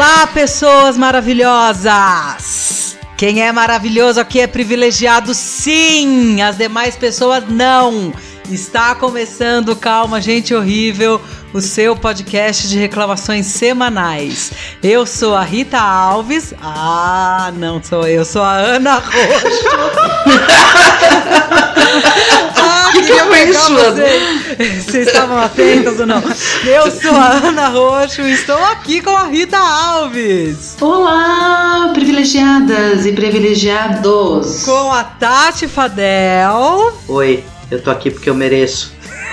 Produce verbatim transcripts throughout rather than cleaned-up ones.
Olá, pessoas maravilhosas! Quem é maravilhoso aqui é privilegiado, sim! As demais pessoas não! Está começando Calma, Gente Horrível, o seu podcast de reclamações semanais. Eu sou a Rita Alves. Ah, não sou eu, sou a Ana Roxo. Ah, que queria que pegar isso, vocês. Vocês estavam atentos ou não? Eu sou a Ana Roxo e estou aqui com a Rita Alves. Olá, privilegiadas e privilegiados. Com a Tati Fadel. Oi, eu tô aqui porque eu mereço.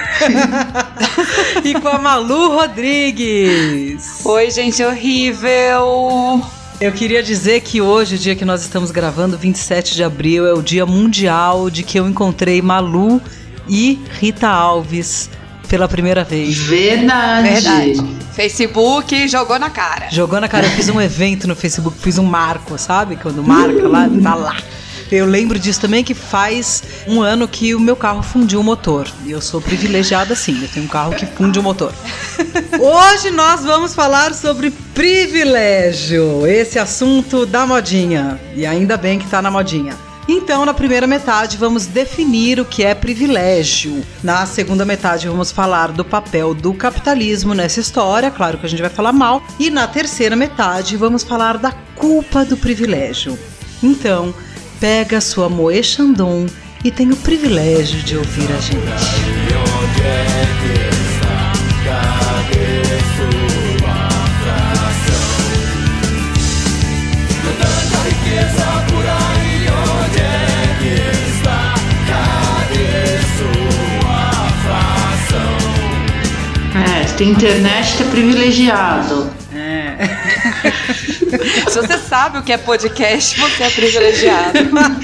E com a Malu Rodrigues. Oi, gente horrível. Eu queria dizer que hoje, o dia que nós estamos gravando, vinte e sete de abril, é o dia mundial de que eu encontrei Malu e Rita Alves pela primeira vez. Verdade. Verdade. Facebook jogou na cara. Jogou na cara. Eu fiz um evento no Facebook, fiz um marco, sabe? Quando marca lá, tá lá. Eu lembro disso também, que faz um ano que o meu carro fundiu o motor. E eu sou privilegiada sim, eu tenho um carro que funde o motor. Hoje nós vamos falar sobre privilégio, esse assunto da modinha. E ainda bem que tá na modinha. Então, na primeira metade, vamos definir o que é privilégio. Na segunda metade, vamos falar do papel do capitalismo nessa história. Claro que a gente vai falar mal. E na terceira metade, vamos falar da culpa do privilégio. Então, pega sua Moe Chandon e tem o privilégio de ouvir a gente. Onde é que está? Cadê sua atração? Tanta riqueza por aí, onde é que está? Cadê sua fração? É, se tem internet, tá privilegiado. É. Se você sabe o que é podcast, você é privilegiado.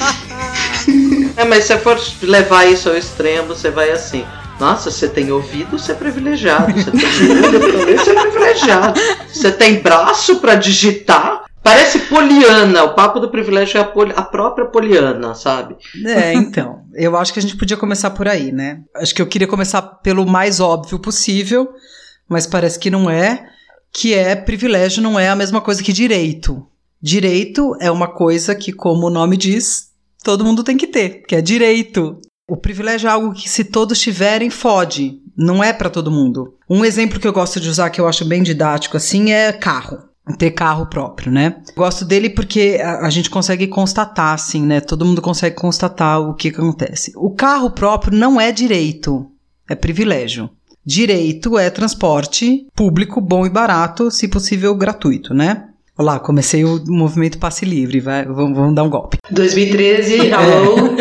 É, mas se você for levar isso ao extremo, você vai assim: nossa, você tem ouvido, você é privilegiado. Você tem olho pra ler, você é privilegiado. Você tem braço pra digitar. Parece Poliana, o papo do privilégio é a, poli- a própria Poliana, sabe? É, então, eu acho que a gente podia começar por aí, né? Acho que eu queria começar pelo mais óbvio possível, mas parece que não é. Que é privilégio não é a mesma coisa que direito. Direito é uma coisa que, como o nome diz, todo mundo tem que ter, que é direito. O privilégio é algo que, se todos tiverem, fode. Não é pra todo mundo. Um exemplo que eu gosto de usar, que eu acho bem didático, assim, é carro. Ter carro próprio, né? Gosto dele porque a, a gente consegue constatar, assim, né? Todo mundo consegue constatar o que acontece. O carro próprio não é direito, é privilégio. Direito é transporte público bom e barato, se possível gratuito, né? Olha lá, comecei o movimento passe livre, vai, vamos, vamos dar um golpe. dois mil e treze, alô?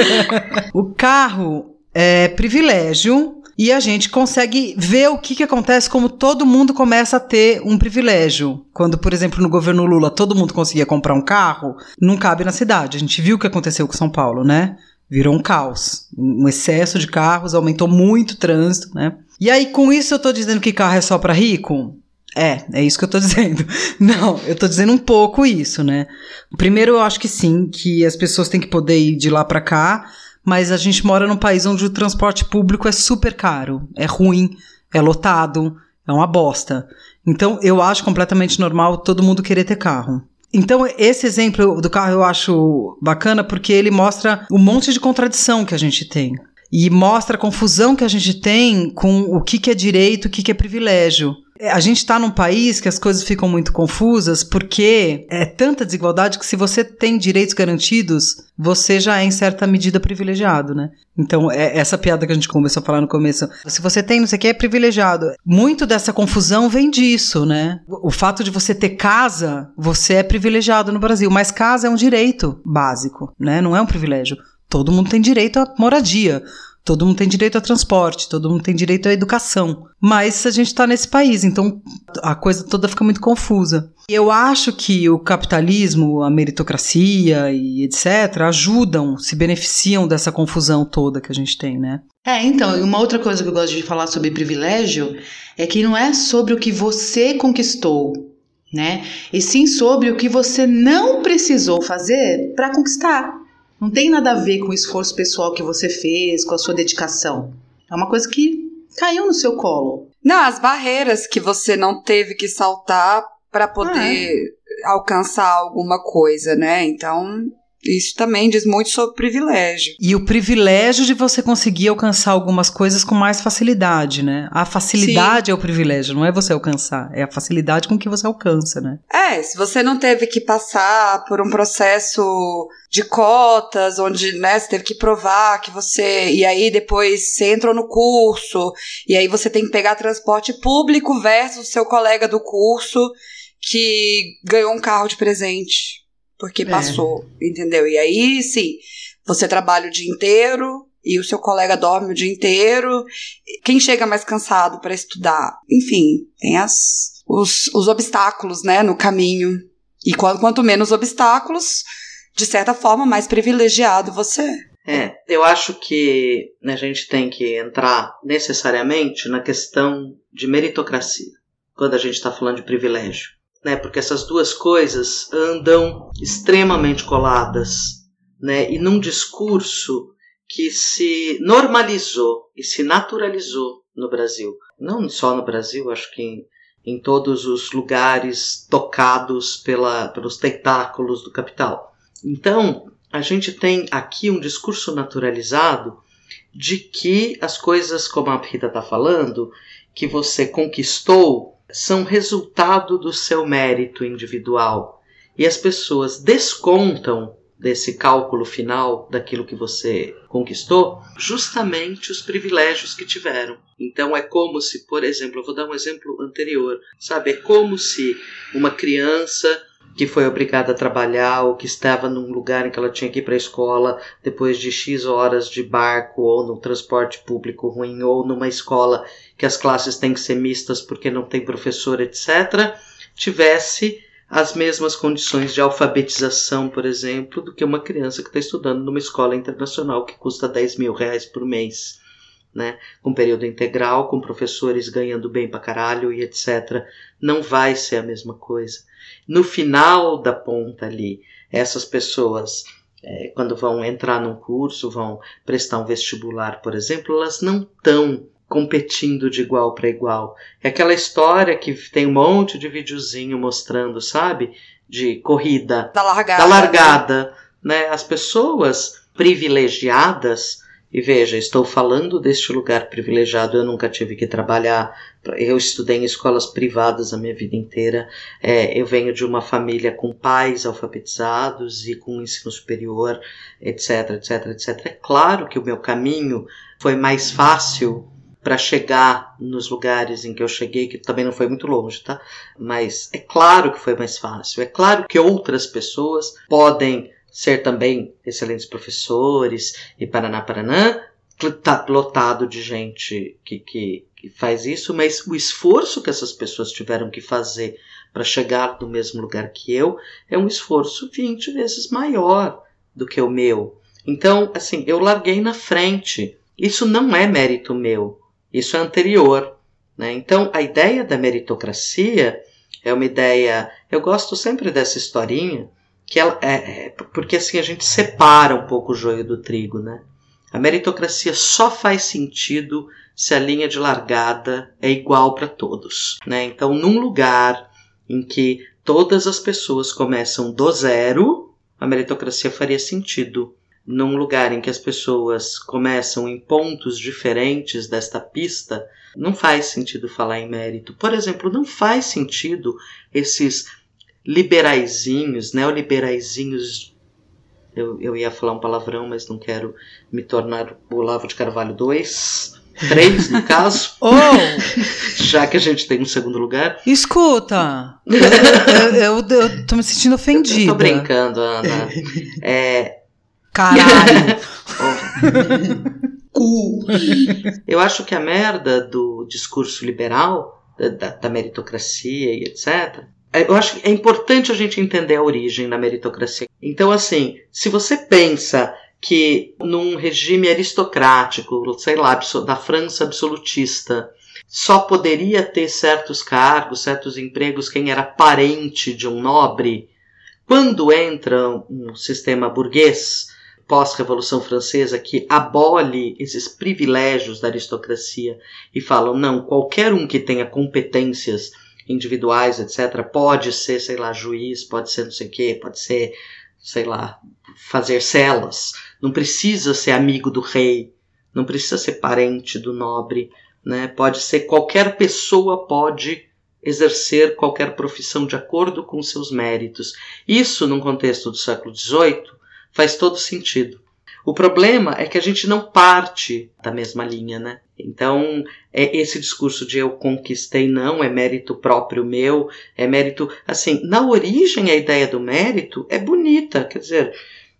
O carro é privilégio e a gente consegue ver o que, que acontece como todo mundo começa a ter um privilégio. Quando, por exemplo, no governo Lula todo mundo conseguia comprar um carro, não cabe na cidade. A gente viu o que aconteceu com São Paulo, né? Virou um caos, um excesso de carros, aumentou muito o trânsito, né? E aí, com isso, eu tô dizendo que carro é só pra rico? É, é isso que eu tô dizendo. Não, eu tô dizendo um pouco isso, né? Primeiro, eu acho que sim, que as pessoas têm que poder ir de lá pra cá, mas a gente mora num país onde o transporte público é super caro, é ruim, é lotado, é uma bosta. Então, eu acho completamente normal todo mundo querer ter carro. Então, esse exemplo do carro eu acho bacana porque ele mostra um monte de contradição que a gente tem. E mostra a confusão que a gente tem com o que, que é direito e o que, que é privilégio. A gente está num país que as coisas ficam muito confusas porque é tanta desigualdade que, se você tem direitos garantidos, você já é em certa medida privilegiado, né? Então, é essa piada que a gente começou a falar no começo. Se você tem não sei o que, é privilegiado. Muito dessa confusão vem disso, né? O fato de você ter casa, você é privilegiado no Brasil. Mas casa é um direito básico, né? Não é um privilégio. Todo mundo tem direito à moradia, todo mundo tem direito a transporte, todo mundo tem direito à educação. Mas a gente está nesse país, então a coisa toda fica muito confusa. Eu acho que o capitalismo, a meritocracia e etcétera ajudam, se beneficiam dessa confusão toda que a gente tem, né? É, então, e uma outra coisa que eu gosto de falar sobre privilégio é que não é sobre o que você conquistou, né? E sim sobre o que você não precisou fazer para conquistar. Não tem nada a ver com o esforço pessoal que você fez, com a sua dedicação. É uma coisa que caiu no seu colo. Não, as barreiras que você não teve que saltar para poder alcançar alguma coisa, né? Então, isso também diz muito sobre privilégio. E o privilégio de você conseguir alcançar algumas coisas com mais facilidade, né? A facilidade Sim. é o privilégio, não é você alcançar, é a facilidade com que você alcança, né? É, se você não teve que passar por um processo de cotas, onde, né, você teve que provar que você... E aí depois você entrou no curso, e aí você tem que pegar transporte público versus o seu colega do curso que ganhou um carro de presente. Porque passou, é. entendeu? E aí, sim, você trabalha o dia inteiro e o seu colega dorme o dia inteiro. Quem chega mais cansado para estudar? Enfim, tem as, os, os obstáculos, né, no caminho. E quanto, quanto menos obstáculos, de certa forma, mais privilegiado você é. É, eu acho que a gente tem que entrar necessariamente na questão de meritocracia, quando a gente está falando de privilégio. Né, porque essas duas coisas andam extremamente coladas, né, e num discurso que se normalizou e se naturalizou no Brasil. Não só no Brasil, acho que em, em todos os lugares tocados pela, pelos tentáculos do capital. Então, a gente tem aqui um discurso naturalizado de que as coisas, como a Rita está falando, que você conquistou, são resultado do seu mérito individual. E as pessoas descontam desse cálculo final daquilo que você conquistou justamente os privilégios que tiveram. Então é como se, por exemplo, eu vou dar um exemplo anterior, sabe? É como se uma criança que foi obrigada a trabalhar ou que estava num lugar em que ela tinha que ir para a escola depois de X horas de barco ou no transporte público ruim ou numa escola que as classes têm que ser mistas porque não tem professor, etcétera, tivesse as mesmas condições de alfabetização, por exemplo, do que uma criança que está estudando numa escola internacional que custa dez mil reais por mês, né? Com período integral, com professores ganhando bem pra caralho e etcétera. Não vai ser a mesma coisa. No final da ponta ali, essas pessoas, é, quando vão entrar num curso, vão prestar um vestibular, por exemplo, elas não estão competindo de igual para igual. É aquela história que tem um monte de videozinho mostrando, sabe? De corrida. Da largada. Da largada, né? As pessoas privilegiadas, e veja, estou falando deste lugar privilegiado, eu nunca tive que trabalhar, eu estudei em escolas privadas a minha vida inteira, é, eu venho de uma família com pais alfabetizados e com ensino superior, etc, etc, etcétera. É claro que o meu caminho foi mais fácil para chegar nos lugares em que eu cheguei, que também não foi muito longe, tá? Mas é claro que foi mais fácil, é claro que outras pessoas podem ser também excelentes professores e paraná, paraná, tá lotado de gente que, que, que faz isso, mas o esforço que essas pessoas tiveram que fazer para chegar no mesmo lugar que eu é um esforço vinte vezes maior do que o meu. Então, assim, eu larguei na frente. Isso não é mérito meu, isso é anterior, né? Então, a ideia da meritocracia é uma ideia... Eu gosto sempre dessa historinha, que ela é, é, porque assim a gente separa um pouco o joio do trigo, né? A meritocracia só faz sentido se a linha de largada é igual para todos, né? Então, num lugar em que todas as pessoas começam do zero, a meritocracia faria sentido. Num lugar em que as pessoas começam em pontos diferentes desta pista, não faz sentido falar em mérito. Por exemplo, não faz sentido esses liberaizinhos, neoliberaizinhos, eu, eu ia falar um palavrão, mas não quero me tornar o Olavo de Carvalho dois, três no caso, oh. Já que a gente tem um segundo lugar. Escuta, eu, eu, eu, eu tô me sentindo ofendida. Eu tô brincando, Ana. É... Caralho. Cu. Eu acho que a merda do discurso liberal, da, da, da meritocracia e etcétera, eu acho que é importante a gente entender a origem da meritocracia. Então, assim, se você pensa que num regime aristocrático, sei lá, da França absolutista, só poderia ter certos cargos, certos empregos quem era parente de um nobre, quando entra um sistema burguês, pós-Revolução Francesa, que abole esses privilégios da aristocracia e falam, não, qualquer um que tenha competências individuais, etcétera. Pode ser, sei lá, juiz, pode ser não sei o quê, pode ser, sei lá, fazer celas. Não precisa ser amigo do rei, não precisa ser parente do nobre, né? Pode ser qualquer pessoa pode exercer qualquer profissão de acordo com seus méritos. Isso, num contexto do século dezoito, faz todo sentido. O problema é que a gente não parte da mesma linha, né? Então, é esse discurso de eu conquistei não, é mérito próprio meu, é mérito... Assim, na origem a ideia do mérito é bonita, quer dizer,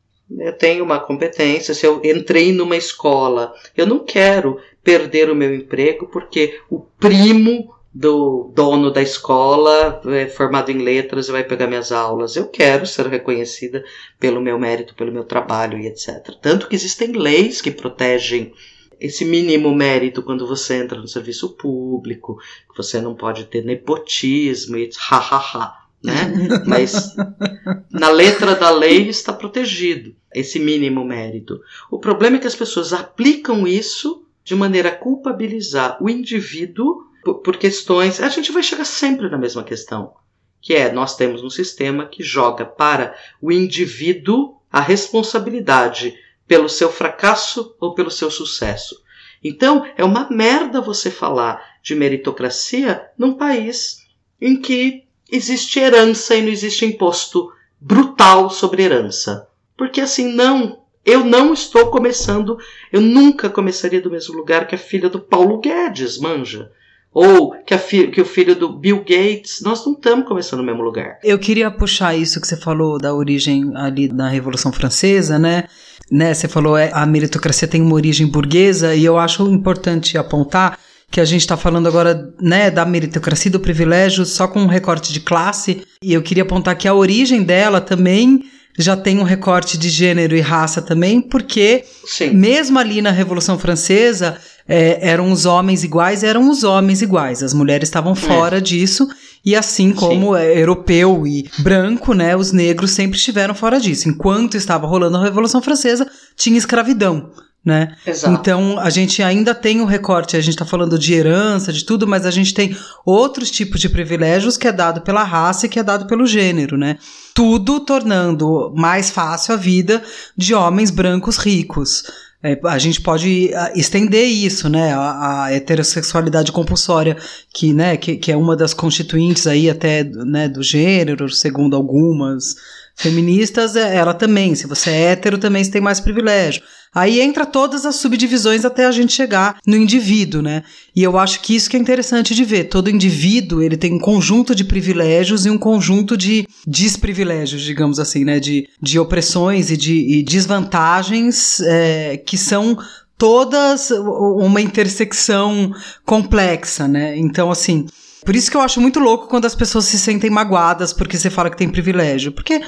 eu tenho uma competência, se eu entrei numa escola, eu não quero perder o meu emprego porque o primo do dono da escola é formado em letras e vai pegar minhas aulas. Eu quero ser reconhecida pelo meu mérito, pelo meu trabalho e etcétera. Tanto que existem leis que protegem esse mínimo mérito quando você entra no serviço público, que você não pode ter nepotismo e ha ha ha, né? Mas na letra da lei está protegido esse mínimo mérito. O problema é que as pessoas aplicam isso de maneira a culpabilizar o indivíduo por questões, a gente vai chegar sempre na mesma questão, que é, nós temos um sistema que joga para o indivíduo a responsabilidade pelo seu fracasso ou pelo seu sucesso. Então, é uma merda você falar de meritocracia num país em que existe herança e não existe imposto brutal sobre herança. Porque assim, não, eu não estou começando, eu nunca começaria do mesmo lugar que a filha do Paulo Guedes, manja. Ou que, a fi- que o filho do Bill Gates, nós não estamos começando no mesmo lugar. Eu queria puxar isso que você falou da origem ali da Revolução Francesa, né? né? Você falou é, a meritocracia tem uma origem burguesa, e eu acho importante apontar que a gente está falando agora, né, da meritocracia e do privilégio só com um recorte de classe, e eu queria apontar que a origem dela também já tem um recorte de gênero e raça também, porque Sim. mesmo ali na Revolução Francesa, é, eram os homens iguais, eram os homens iguais, as mulheres estavam fora é. disso, e assim como é, europeu e branco, né, os negros sempre estiveram fora disso. Enquanto estava rolando a Revolução Francesa, tinha escravidão. Né? Exato. Então a gente ainda tem o recorte, a gente está falando de herança, de tudo, mas a gente tem outros tipos de privilégios que é dado pela raça e que é dado pelo gênero, né? Tudo tornando mais fácil a vida de homens brancos ricos. É, a gente pode estender isso, né? A, a heterossexualidade compulsória, que, né, que, que é uma das constituintes aí até, né, do gênero, segundo algumas feministas, ela também, se você é hétero, também você tem mais privilégio. Aí entra todas as subdivisões até a gente chegar no indivíduo, né? E eu acho que isso que é interessante de ver. Todo indivíduo, ele tem um conjunto de privilégios e um conjunto de desprivilégios, digamos assim, né? De, de opressões e de e desvantagens é, que são todas uma intersecção complexa, né? Então, assim... Por isso que eu acho muito louco quando as pessoas se sentem magoadas porque você fala que tem privilégio. Porque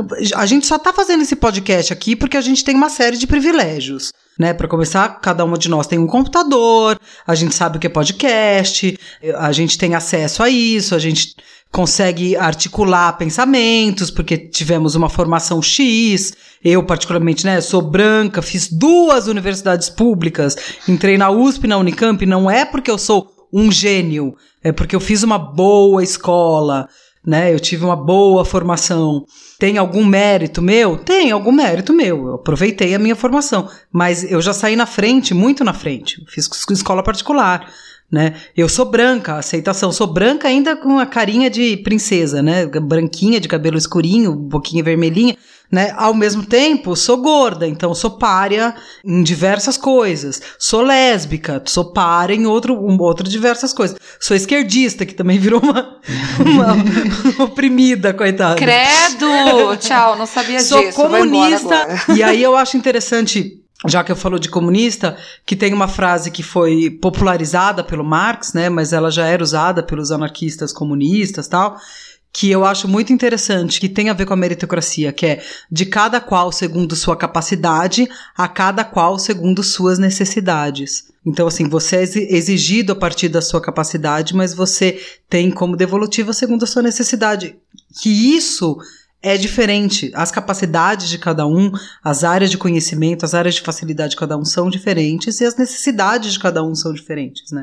a gente só tá fazendo esse podcast aqui porque a gente tem uma série de privilégios, né? Para começar, cada uma de nós tem um computador, a gente sabe o que é podcast, a gente tem acesso a isso, a gente consegue articular pensamentos porque tivemos uma formação X. Eu, particularmente, né, sou branca, fiz duas universidades públicas, entrei na U S P e na Unicamp, não é porque eu sou um gênio, é porque eu fiz uma boa escola, né? Eu tive uma boa formação. Tem algum mérito meu? Tem algum mérito meu. Eu aproveitei a minha formação, mas eu já saí na frente, muito na frente. Fiz escola particular, né? Eu sou branca, aceitação. Sou branca ainda com a carinha de princesa, né? Branquinha, de cabelo escurinho, boquinha vermelhinha, né? Ao mesmo tempo, sou gorda, então sou pária em diversas coisas. Sou lésbica, sou pária em outro, um, outro diversas coisas. Sou esquerdista, que também virou uma, uma oprimida, coitada. Credo! Tchau, não sabia sou disso. Sou comunista, e aí eu acho interessante... Já que eu falo de comunista, que tem uma frase que foi popularizada pelo Marx, né, mas ela já era usada pelos anarquistas comunistas e tal, que eu acho muito interessante, que tem a ver com a meritocracia, que é de cada qual segundo sua capacidade, a cada qual segundo suas necessidades. Então, assim, você é exigido a partir da sua capacidade, mas você tem como devolutiva segundo a sua necessidade. Que isso... é diferente, as capacidades de cada um, as áreas de conhecimento, as áreas de facilidade de cada um são diferentes e as necessidades de cada um são diferentes, né?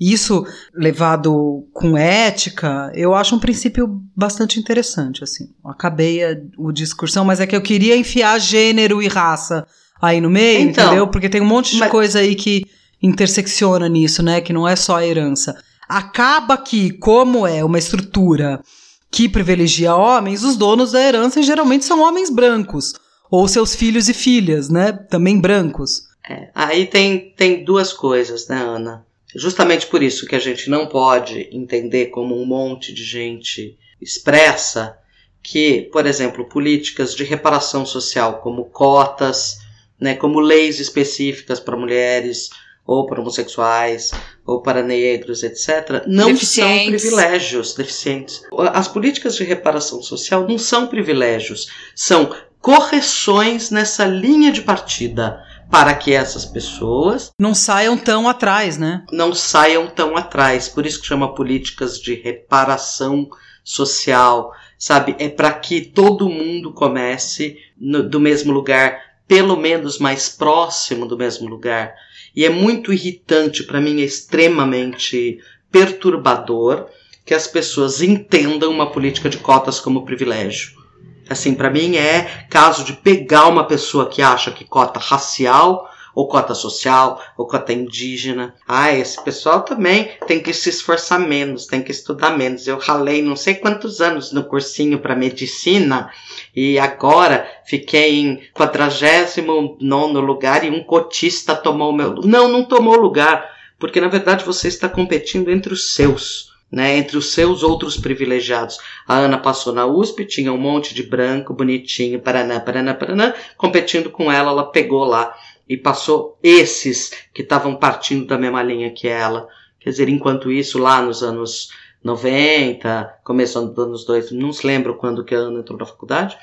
Isso, levado com ética, eu acho um princípio bastante interessante, assim. Acabei a, o discussão, mas é que eu queria enfiar gênero e raça aí no meio, então, entendeu? Porque tem um monte de mas... coisa aí que intersecciona nisso, né? Que não é só a herança. Acaba que, como é uma estrutura que privilegia homens, os donos da herança geralmente são homens brancos. Ou seus filhos e filhas, né? Também brancos. É, aí tem, tem duas coisas, né, Ana? Justamente por isso que a gente não pode entender como um monte de gente expressa que, por exemplo, políticas de reparação social, como cotas, né, como leis específicas para mulheres, ou para homossexuais, ou para negros, etcétera, não são privilégios deficientes. As políticas de reparação social não são privilégios, são correções nessa linha de partida para que essas pessoas não saiam tão atrás, né? Não saiam tão atrás. Por isso que chama políticas de reparação social, sabe? É para que todo mundo comece no, do mesmo lugar, pelo menos mais próximo do mesmo lugar. E é muito irritante, para mim é extremamente perturbador que as pessoas entendam uma política de cotas como privilégio. Assim, para mim é caso de pegar uma pessoa que acha que cota racial, ou cota social, ou cota indígena. Ah, esse pessoal também tem que se esforçar menos, tem que estudar menos. Eu ralei não sei quantos anos no cursinho para medicina e agora fiquei em quadragésimo nono lugar e um cotista tomou o meu... Não, não tomou lugar, porque na verdade você está competindo entre os seus. Né, entre os seus outros privilegiados. A Ana passou na U S P, tinha um monte de branco, bonitinho, paraná, paraná, paraná, competindo com ela, ela pegou lá e passou esses que estavam partindo da mesma linha que ela. Quer dizer, enquanto isso, lá nos anos noventa, começando dos anos dois mil, não se lembro quando que a Ana entrou na faculdade,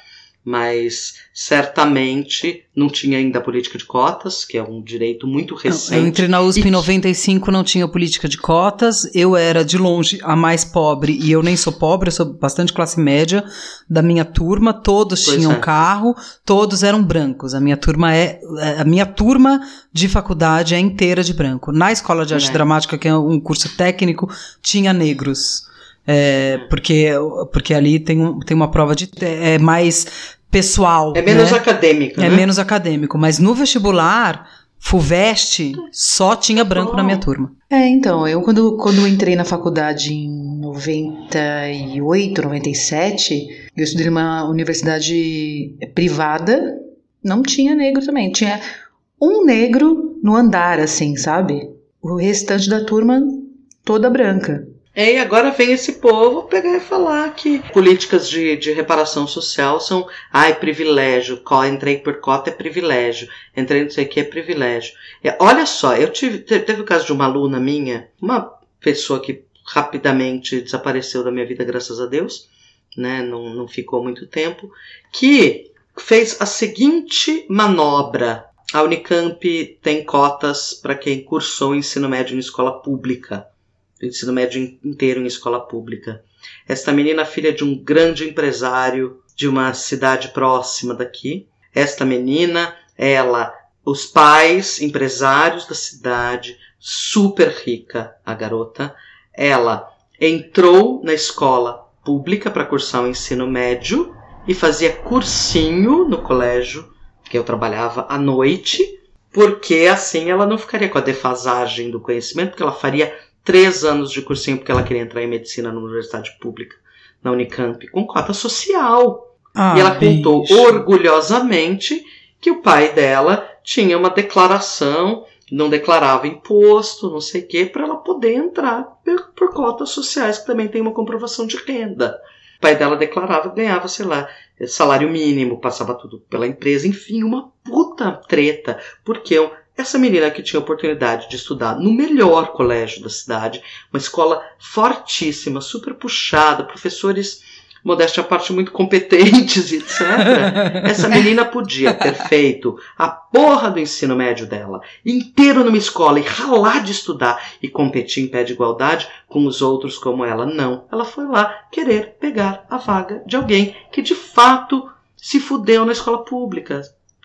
mas certamente não tinha ainda a política de cotas, que é um direito muito recente. Eu entrei na U S P e... em noventa e cinco, não tinha política de cotas, eu era de longe a mais pobre, e eu nem sou pobre, eu sou bastante classe média, da minha turma, todos pois tinham é. carro, todos eram brancos, a minha turma é, a minha turma de faculdade é inteira de branco. Na Escola de Arte é. Dramática, que é um curso técnico, tinha negros. É, porque, porque ali tem, um, tem uma prova de é mais pessoal. É menos né? acadêmico, É né? menos acadêmico, mas no vestibular, FUVEST, só tinha branco oh. na minha turma. É, então, eu quando, quando entrei na faculdade em noventa e oito, noventa e sete, eu estudei numa universidade privada, não tinha negro também, tinha um negro no andar, assim, sabe? O restante da turma toda branca. E agora vem esse povo pegar e falar que políticas de, de reparação social são, ai, privilégio, entrei por cota é privilégio, entrei não sei o que é privilégio. E olha só, eu tive, teve o caso de uma aluna minha, uma pessoa que rapidamente desapareceu da minha vida, graças a Deus, né, não, não ficou muito tempo, que fez a seguinte manobra. A Unicamp tem cotas para quem cursou ensino médio em escola pública. Ensino médio inteiro em escola pública. Esta menina, filha de um grande empresário de uma cidade próxima daqui. Esta menina, ela, os pais, empresários da cidade, super rica, a garota, ela entrou na escola pública para cursar o ensino médio e fazia cursinho no colégio, que eu trabalhava à noite, porque assim ela não ficaria com a defasagem do conhecimento, porque ela faria três anos de cursinho porque ela queria entrar em medicina na universidade pública, na Unicamp, com cota social. Ah, e ela contou bicho. orgulhosamente que o pai dela tinha uma declaração, não declarava imposto, não sei o quê, para ela poder entrar por, por cotas sociais, que também tem uma comprovação de renda. O pai dela declarava, ganhava, sei lá, salário mínimo, passava tudo pela empresa, enfim, uma puta treta, porque essa menina que tinha a oportunidade de estudar no melhor colégio da cidade, uma escola fortíssima, super puxada, professores, modéstia à parte, muito competentes, etcétera. Essa menina podia ter feito a porra do ensino médio dela inteiro numa escola e ralar de estudar e competir em pé de igualdade com os outros como ela. Não, ela foi lá querer pegar a vaga de alguém que de fato se fudeu na escola pública.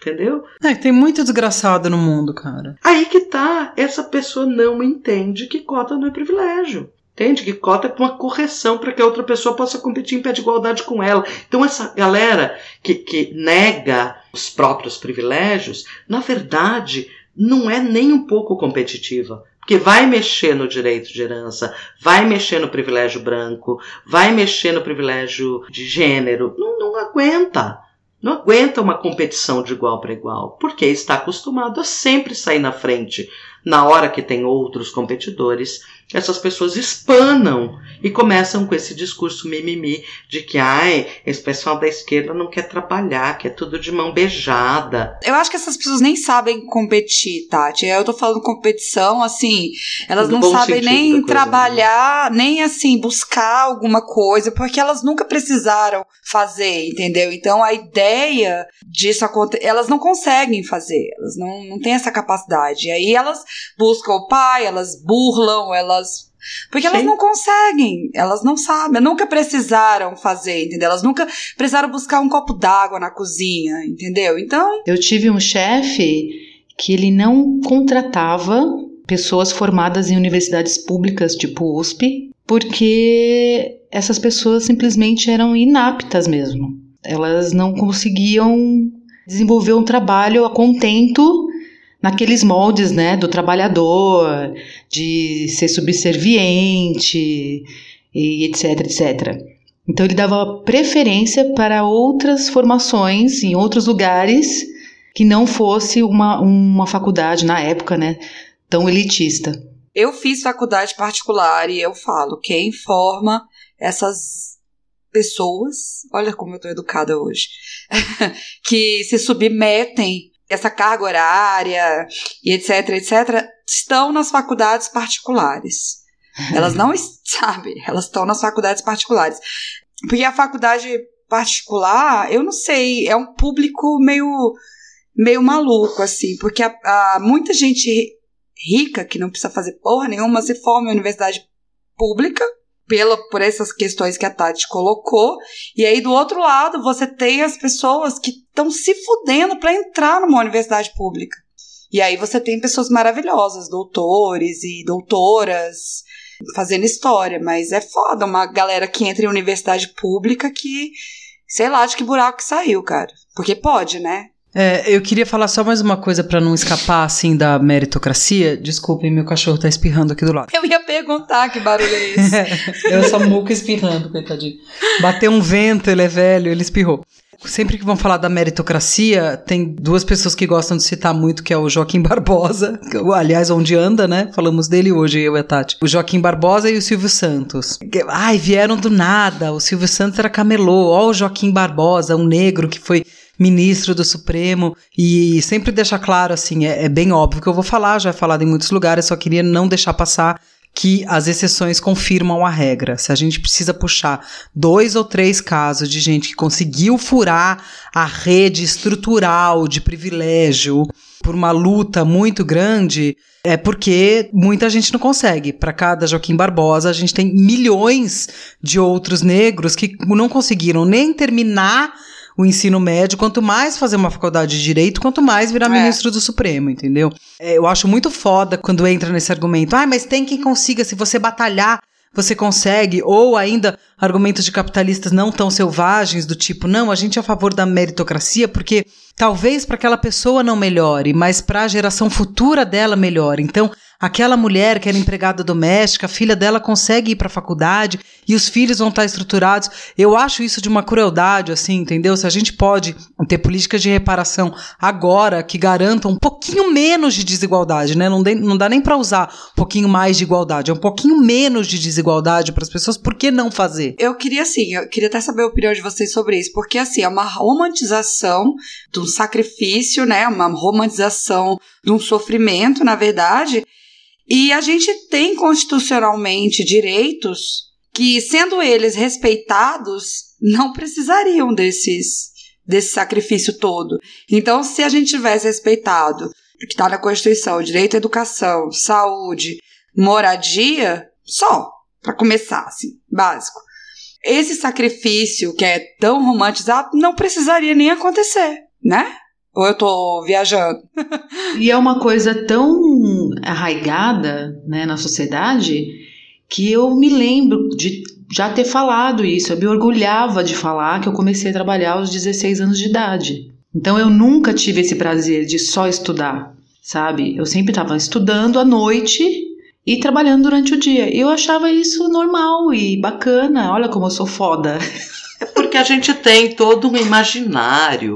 Entendeu? É, tem muito desgraçado no mundo, cara. Aí que tá, essa pessoa não entende que cota não é privilégio. Entende? Que cota é uma correção para que a outra pessoa possa competir em pé de igualdade com ela. Então essa galera que, que nega os próprios privilégios, na verdade, não é nem um pouco competitiva. Porque vai mexer no direito de herança, vai mexer no privilégio branco, vai mexer no privilégio de gênero. Não, não aguenta. Não aguenta uma competição de igual para igual, porque está acostumado a sempre sair na frente. Na hora que tem outros competidores, essas pessoas espanam e começam com esse discurso mimimi de que ai, esse pessoal da esquerda não quer trabalhar, que é tudo de mão beijada. Eu acho que essas pessoas nem sabem competir, Tati. Eu tô falando competição, assim, elas No não bom sabem sentido nem da coisa, trabalhar, nem assim, buscar alguma coisa, porque elas nunca precisaram fazer, entendeu? Então a ideia disso acontecer, elas não conseguem fazer, elas não, não têm essa capacidade. E aí elas buscam o pai, elas burlam, elas... Porque elas Sim. não conseguem, elas não sabem, nunca precisaram fazer, entendeu? Elas nunca precisaram buscar um copo d'água na cozinha, entendeu? Então... Eu tive um chefe que ele não contratava pessoas formadas em universidades públicas, tipo U S P, porque essas pessoas simplesmente eram inaptas mesmo. Elas não conseguiam desenvolver um trabalho a contento naqueles moldes, né, do trabalhador, de ser subserviente, e etc, etcétera. Então ele dava preferência para outras formações em outros lugares que não fosse uma, uma faculdade, na época, né, tão elitista. Eu fiz faculdade particular e eu falo, quem forma essas pessoas, olha como eu tô educada hoje, que se submetem a essa carga horária e etc, etcétera, estão nas faculdades particulares. Elas não, sabe, elas estão nas faculdades particulares. Porque a faculdade particular, eu não sei, é um público meio, meio maluco, assim, porque há, há muita gente rica que não precisa fazer porra nenhuma se forma em universidade pública, pela, por essas questões que a Tati colocou, e aí do outro lado você tem as pessoas que estão se fudendo para entrar numa universidade pública. E aí você tem pessoas maravilhosas, doutores e doutoras, fazendo história, mas é foda uma galera que entra em universidade pública que, sei lá de que buraco que saiu, cara. Porque pode, né? É, eu queria falar só mais uma coisa pra não escapar, assim, da meritocracia. Desculpem, meu cachorro tá espirrando aqui do lado. Eu ia perguntar que barulho é esse. É, eu sou muca espirrando, coitadinho. Bateu um vento, ele é velho, ele espirrou. Sempre que vão falar da meritocracia, tem duas pessoas que gostam de citar muito, que é o Joaquim Barbosa, que, aliás, onde anda, né? Falamos dele hoje, eu e a Tati. O Joaquim Barbosa e o Silvio Santos. Ai, vieram do nada, o Silvio Santos era camelô, ó o Joaquim Barbosa, um negro que foi ministro do Supremo, e sempre deixar claro, assim, é, é bem óbvio que eu vou falar, já é falado em muitos lugares, só queria não deixar passar que as exceções confirmam a regra. Se a gente precisa puxar dois ou três casos de gente que conseguiu furar a rede estrutural de privilégio por uma luta muito grande, é porque muita gente não consegue. Para cada Joaquim Barbosa, a gente tem milhões de outros negros que não conseguiram nem terminar o ensino médio, quanto mais fazer uma faculdade de direito, quanto mais virar é. ministro do Supremo, entendeu? É, eu acho muito foda quando entra nesse argumento, ah, mas tem quem consiga, se você batalhar, você consegue, ou ainda argumentos de capitalistas não tão selvagens, do tipo, não, a gente é a favor da meritocracia, porque talvez para aquela pessoa não melhore, mas para a geração futura dela melhore. Então, aquela mulher que era empregada doméstica, a filha dela consegue ir para a faculdade e os filhos vão estar estruturados. Eu acho isso de uma crueldade, assim, entendeu? Se a gente pode ter políticas de reparação agora que garantam um pouquinho menos de desigualdade, né? Não, de, não dá nem para usar um pouquinho mais de igualdade, é um pouquinho menos de desigualdade para as pessoas, por que não fazer? Eu queria, assim, eu queria até saber a opinião de vocês sobre isso, porque, assim, é uma romantização de um sacrifício, né? Uma romantização de um sofrimento, na verdade. E a gente tem constitucionalmente direitos que, sendo eles respeitados, não precisariam desses, desse sacrifício todo. Então, se a gente tivesse respeitado o que está na Constituição, direito à educação, saúde, moradia, só, para começar, assim, básico. Esse sacrifício que é tão romantizado não precisaria nem acontecer, né? Ou eu tô viajando? E é uma coisa tão arraigada, né, na sociedade, que eu me lembro de já ter falado isso. Eu me orgulhava de falar que eu comecei a trabalhar aos dezesseis anos de idade. Então eu nunca tive esse prazer de só estudar, sabe? Eu sempre estava estudando à noite e trabalhando durante o dia. Eu achava isso normal e bacana. Olha como eu sou foda. É porque a gente tem todo um imaginário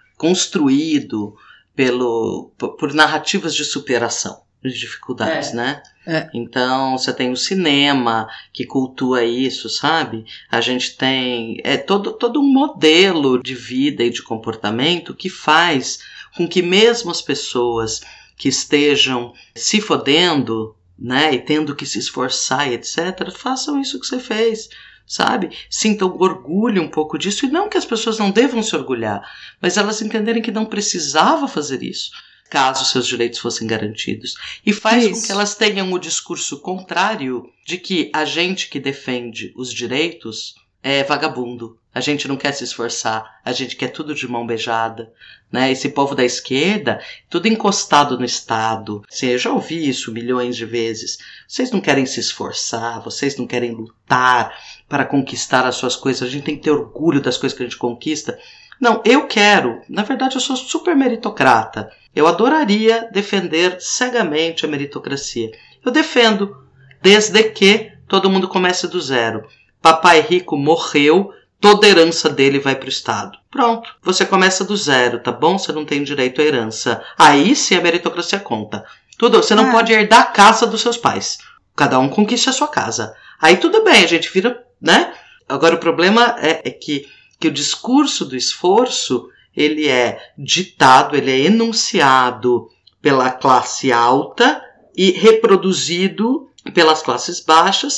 construído pelo, por, por narrativas de superação de dificuldades, é, né? É. Então, você tem o cinema que cultua isso, sabe? A gente tem é, todo, todo um modelo de vida e de comportamento que faz com que mesmo as pessoas que estejam se fodendo, né, e tendo que se esforçar e etcétera, façam isso que você fez, sabe? Sintam orgulho um pouco disso, e não que as pessoas não devam se orgulhar, mas elas entenderem que não precisava fazer isso, caso seus direitos fossem garantidos. E faz Isso. com que elas tenham o discurso contrário de que a gente que defende os direitos é vagabundo. A gente não quer se esforçar, a gente quer tudo de mão beijada, né? Esse povo da esquerda, tudo encostado no Estado. Assim, eu já ouvi isso milhões de vezes. Vocês não querem se esforçar, vocês não querem lutar para conquistar as suas coisas, a gente tem que ter orgulho das coisas que a gente conquista. Não, eu quero. Na verdade, eu sou super meritocrata. Eu adoraria defender cegamente a meritocracia. Eu defendo, desde que todo mundo comece do zero. Papai rico morreu, toda a herança dele vai para o Estado. Pronto, você começa do zero, tá bom? Você não tem direito à herança. Aí sim a meritocracia conta. Tudo, você não Ah. pode herdar a casa dos seus pais. Cada um conquiste a sua casa. Aí tudo bem, a gente vira, né? Agora o problema é, é que, que o discurso do esforço, ele é ditado, ele é enunciado pela classe alta e reproduzido pelas classes baixas,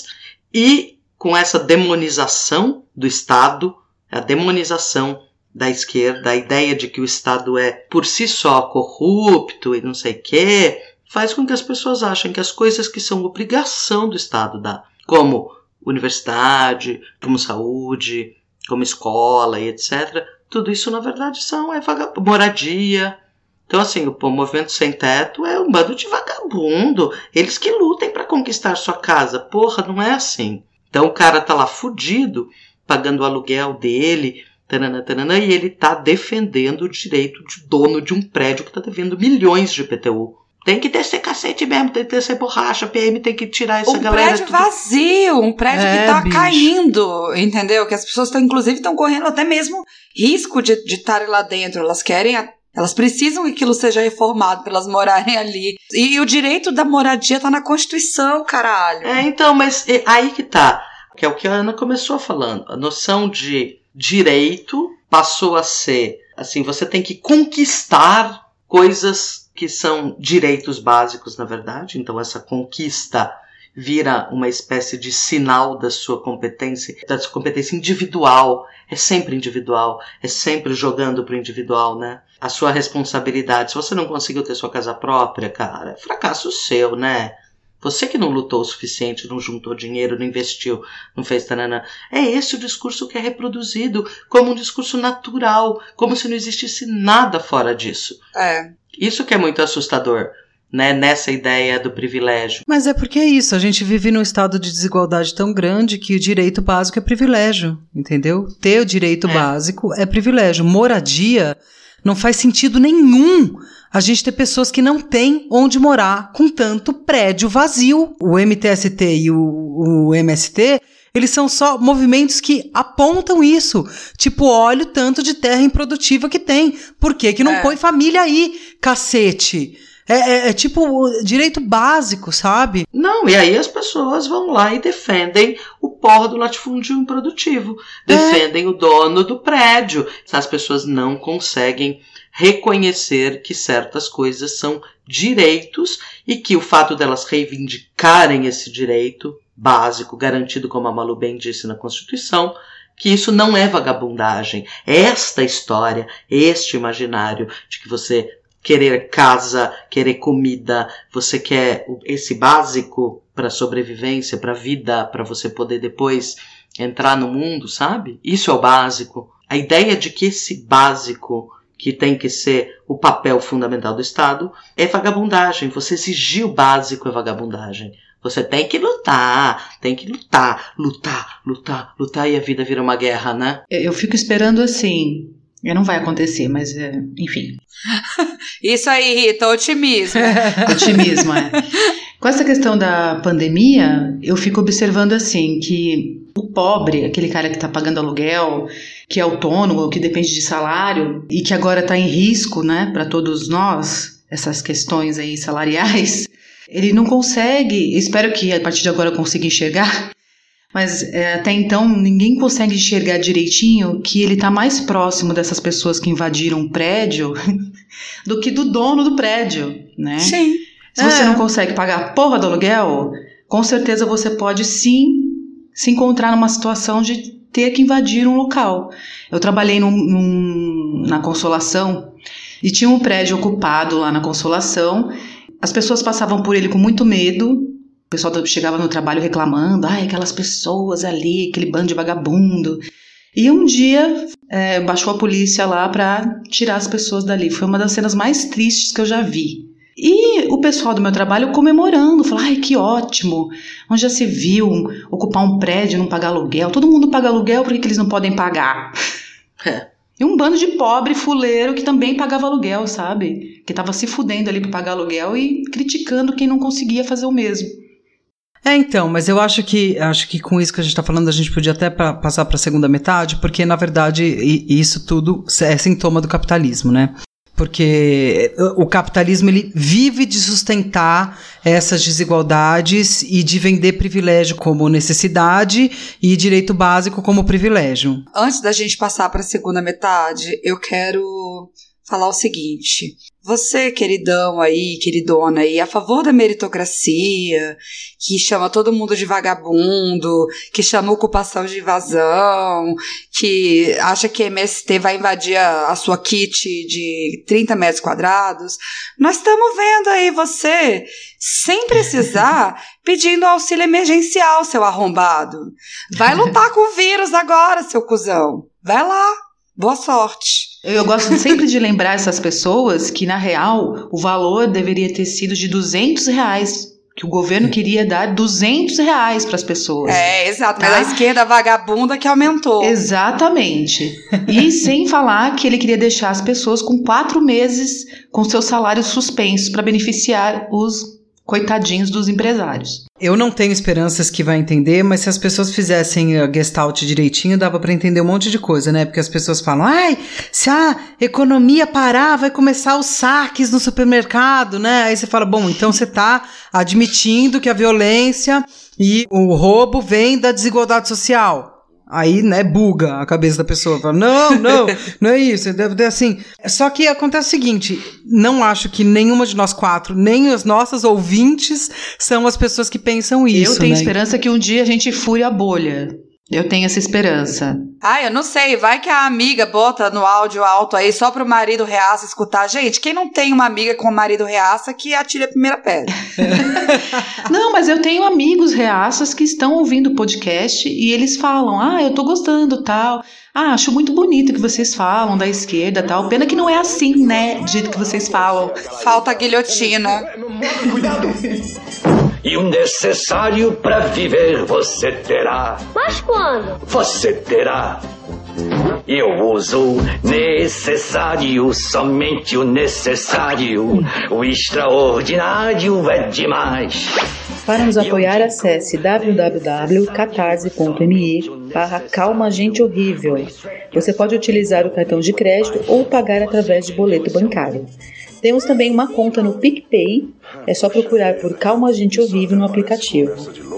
e com essa demonização do Estado, a demonização da esquerda, a ideia de que o Estado é por si só corrupto e não sei o quê, faz com que as pessoas achem que as coisas que são obrigação do Estado dar, como universidade, como saúde, como escola e etcétera, tudo isso na verdade são é vagab- moradia. Então assim, o movimento sem teto é um bando de vagabundo, eles que lutem para conquistar sua casa. Porra, não é assim. Então o cara tá lá fudido, pagando o aluguel dele, tanana, tanana, e ele tá defendendo o direito de dono de um prédio que tá devendo milhões de I P T U. Tem que descer cacete mesmo, tem que descer borracha, P M tem que tirar essa um galera. prédio tudo. vazio, um prédio É, que tá bicho. caindo, entendeu? Que as pessoas estão, inclusive, estão correndo até mesmo risco de estarem lá dentro. Elas querem, a- elas precisam que aquilo seja reformado para elas morarem ali. E, o direito da moradia tá na Constituição, caralho. É, então, mas é, aí que tá, que é o que a Ana começou falando. A noção de direito passou a ser, assim, você tem que conquistar coisas que são direitos básicos, na verdade. Então essa conquista vira uma espécie de sinal da sua competência, da sua competência individual. É sempre individual, é sempre jogando pro individual, né? A sua responsabilidade. Se você não conseguiu ter sua casa própria, cara, é fracasso seu, né? Você que não lutou o suficiente, não juntou dinheiro, não investiu, não fez tanana. É esse o discurso que é reproduzido como um discurso natural, como se não existisse nada fora disso. É. Isso que é muito assustador, né, nessa ideia do privilégio. Mas é porque é isso, a gente vive num estado de desigualdade tão grande que o direito básico é privilégio, entendeu? Ter o direito É. básico é privilégio. Moradia não faz sentido nenhum a gente ter pessoas que não têm onde morar com tanto prédio vazio. O M T S T e o, o M S T, eles são só movimentos que apontam isso. Tipo, olha o tanto de terra improdutiva que tem. Por que que não É. põe família aí, cacete? É, é, é tipo o direito básico, sabe? Não, e aí as pessoas vão lá e defendem o porra do latifúndio improdutivo. Defendem o dono do prédio. As pessoas não conseguem reconhecer que certas coisas são direitos e que o fato delas reivindicarem esse direito básico, garantido, como a Malu bem disse na Constituição, que isso não é vagabundagem. Esta história, este imaginário de que você querer casa, querer comida, você quer esse básico para sobrevivência, para vida, para você poder depois entrar no mundo, sabe? Isso é o básico. A ideia de que esse básico que tem que ser o papel fundamental do Estado, é vagabundagem. Você exigir o básico é vagabundagem. Você tem que lutar, tem que lutar, lutar, lutar, lutar, e a vida vira uma guerra, né? Eu fico esperando assim, não vai acontecer, mas é, enfim. Isso aí, Rita, otimismo. Otimismo, é. Com essa questão da pandemia, eu fico observando assim, que o pobre, aquele cara que está pagando aluguel, que é autônomo, que depende de salário, e que agora está em risco, né, para todos nós, essas questões aí salariais, ele não consegue, espero que a partir de agora eu consiga enxergar, mas é, até então ninguém consegue enxergar direitinho que ele está mais próximo dessas pessoas que invadiram o prédio do que do dono do prédio, né? Sim. Se você é. não consegue pagar a porra do aluguel, com certeza você pode sim se encontrar numa situação de ter que invadir um local. Eu trabalhei num, num, na Consolação e tinha um prédio ocupado lá na Consolação. As pessoas passavam por ele com muito medo. O pessoal chegava no trabalho reclamando, ai, aquelas pessoas ali, aquele bando de vagabundo. E um dia é, baixou a polícia lá para tirar as pessoas dali. Foi uma das cenas mais tristes que eu já vi. E o pessoal do meu trabalho comemorando, falou, ai, que ótimo, onde já se viu ocupar um prédio e não pagar aluguel? Todo mundo paga aluguel, por que, que eles não podem pagar? É. E um bando de pobre fuleiro que também pagava aluguel, sabe? Que tava se fudendo ali para pagar aluguel e criticando quem não conseguia fazer o mesmo. É, então, mas eu acho que acho que com isso que a gente está falando, a gente podia até pra, passar para a segunda metade, porque, na verdade, isso tudo é sintoma do capitalismo, né? Porque o capitalismo ele vive de sustentar essas desigualdades e de vender privilégio como necessidade e direito básico como privilégio. Antes da gente passar para a segunda metade, eu quero falar o seguinte. Você, queridão aí, queridona aí, a favor da meritocracia, que chama todo mundo de vagabundo, que chama ocupação de invasão, que acha que a M S T vai invadir a, a sua kit de trinta metros quadrados, nós estamos vendo aí você, sem precisar, pedindo auxílio emergencial, seu arrombado. Vai lutar com o vírus agora, seu cuzão. Vai lá. Boa sorte. Eu gosto sempre de lembrar essas pessoas que, na real, o valor deveria ter sido de duzentos reais, que o governo queria dar duzentos reais para as pessoas. É, exato, tá? mas a esquerda vagabunda que aumentou. Exatamente. E sem falar que ele queria deixar as pessoas com quatro meses com seus salários suspensos para beneficiar os coitadinhos dos empresários. Eu não tenho esperanças que vai entender, mas se as pessoas fizessem a Gestalt direitinho, dava para entender um monte de coisa, né? Porque as pessoas falam, ai, se a economia parar, vai começar os saques no supermercado, né? Aí você fala, bom, então você tá admitindo que a violência e o roubo vem da desigualdade social. Aí, né, buga a cabeça da pessoa. Fala, não, não, não é isso. Deve ter assim. Só que acontece o seguinte, não acho que nenhuma de nós quatro, nem as nossas ouvintes, são as pessoas que pensam isso. Eu tenho né? esperança que um dia a gente fure a bolha. Eu tenho essa esperança. Ah, eu não sei, vai que a amiga bota no áudio alto aí só pro marido reaça escutar. Gente, quem não tem uma amiga com o marido reaça que atire a primeira pedra. Não, mas eu tenho amigos reaças que estão ouvindo o podcast e eles falam, ah, eu tô gostando, tal. Ah, acho muito bonito que vocês falam da esquerda, tal. Pena que não é assim, né, do jeito que vocês falam. Falta a guilhotina. Cuidado! E o necessário para viver você terá. Mas quando? Você terá. Eu uso necessário, somente o necessário. O extraordinário é demais. Para nos apoiar, acesse w w w ponto catarse ponto m e barra calma gente horrível. Você pode utilizar o cartão de crédito ou pagar através de boleto bancário. Temos também uma conta no PicPay, é só procurar por Calma Gente Horrível no aplicativo.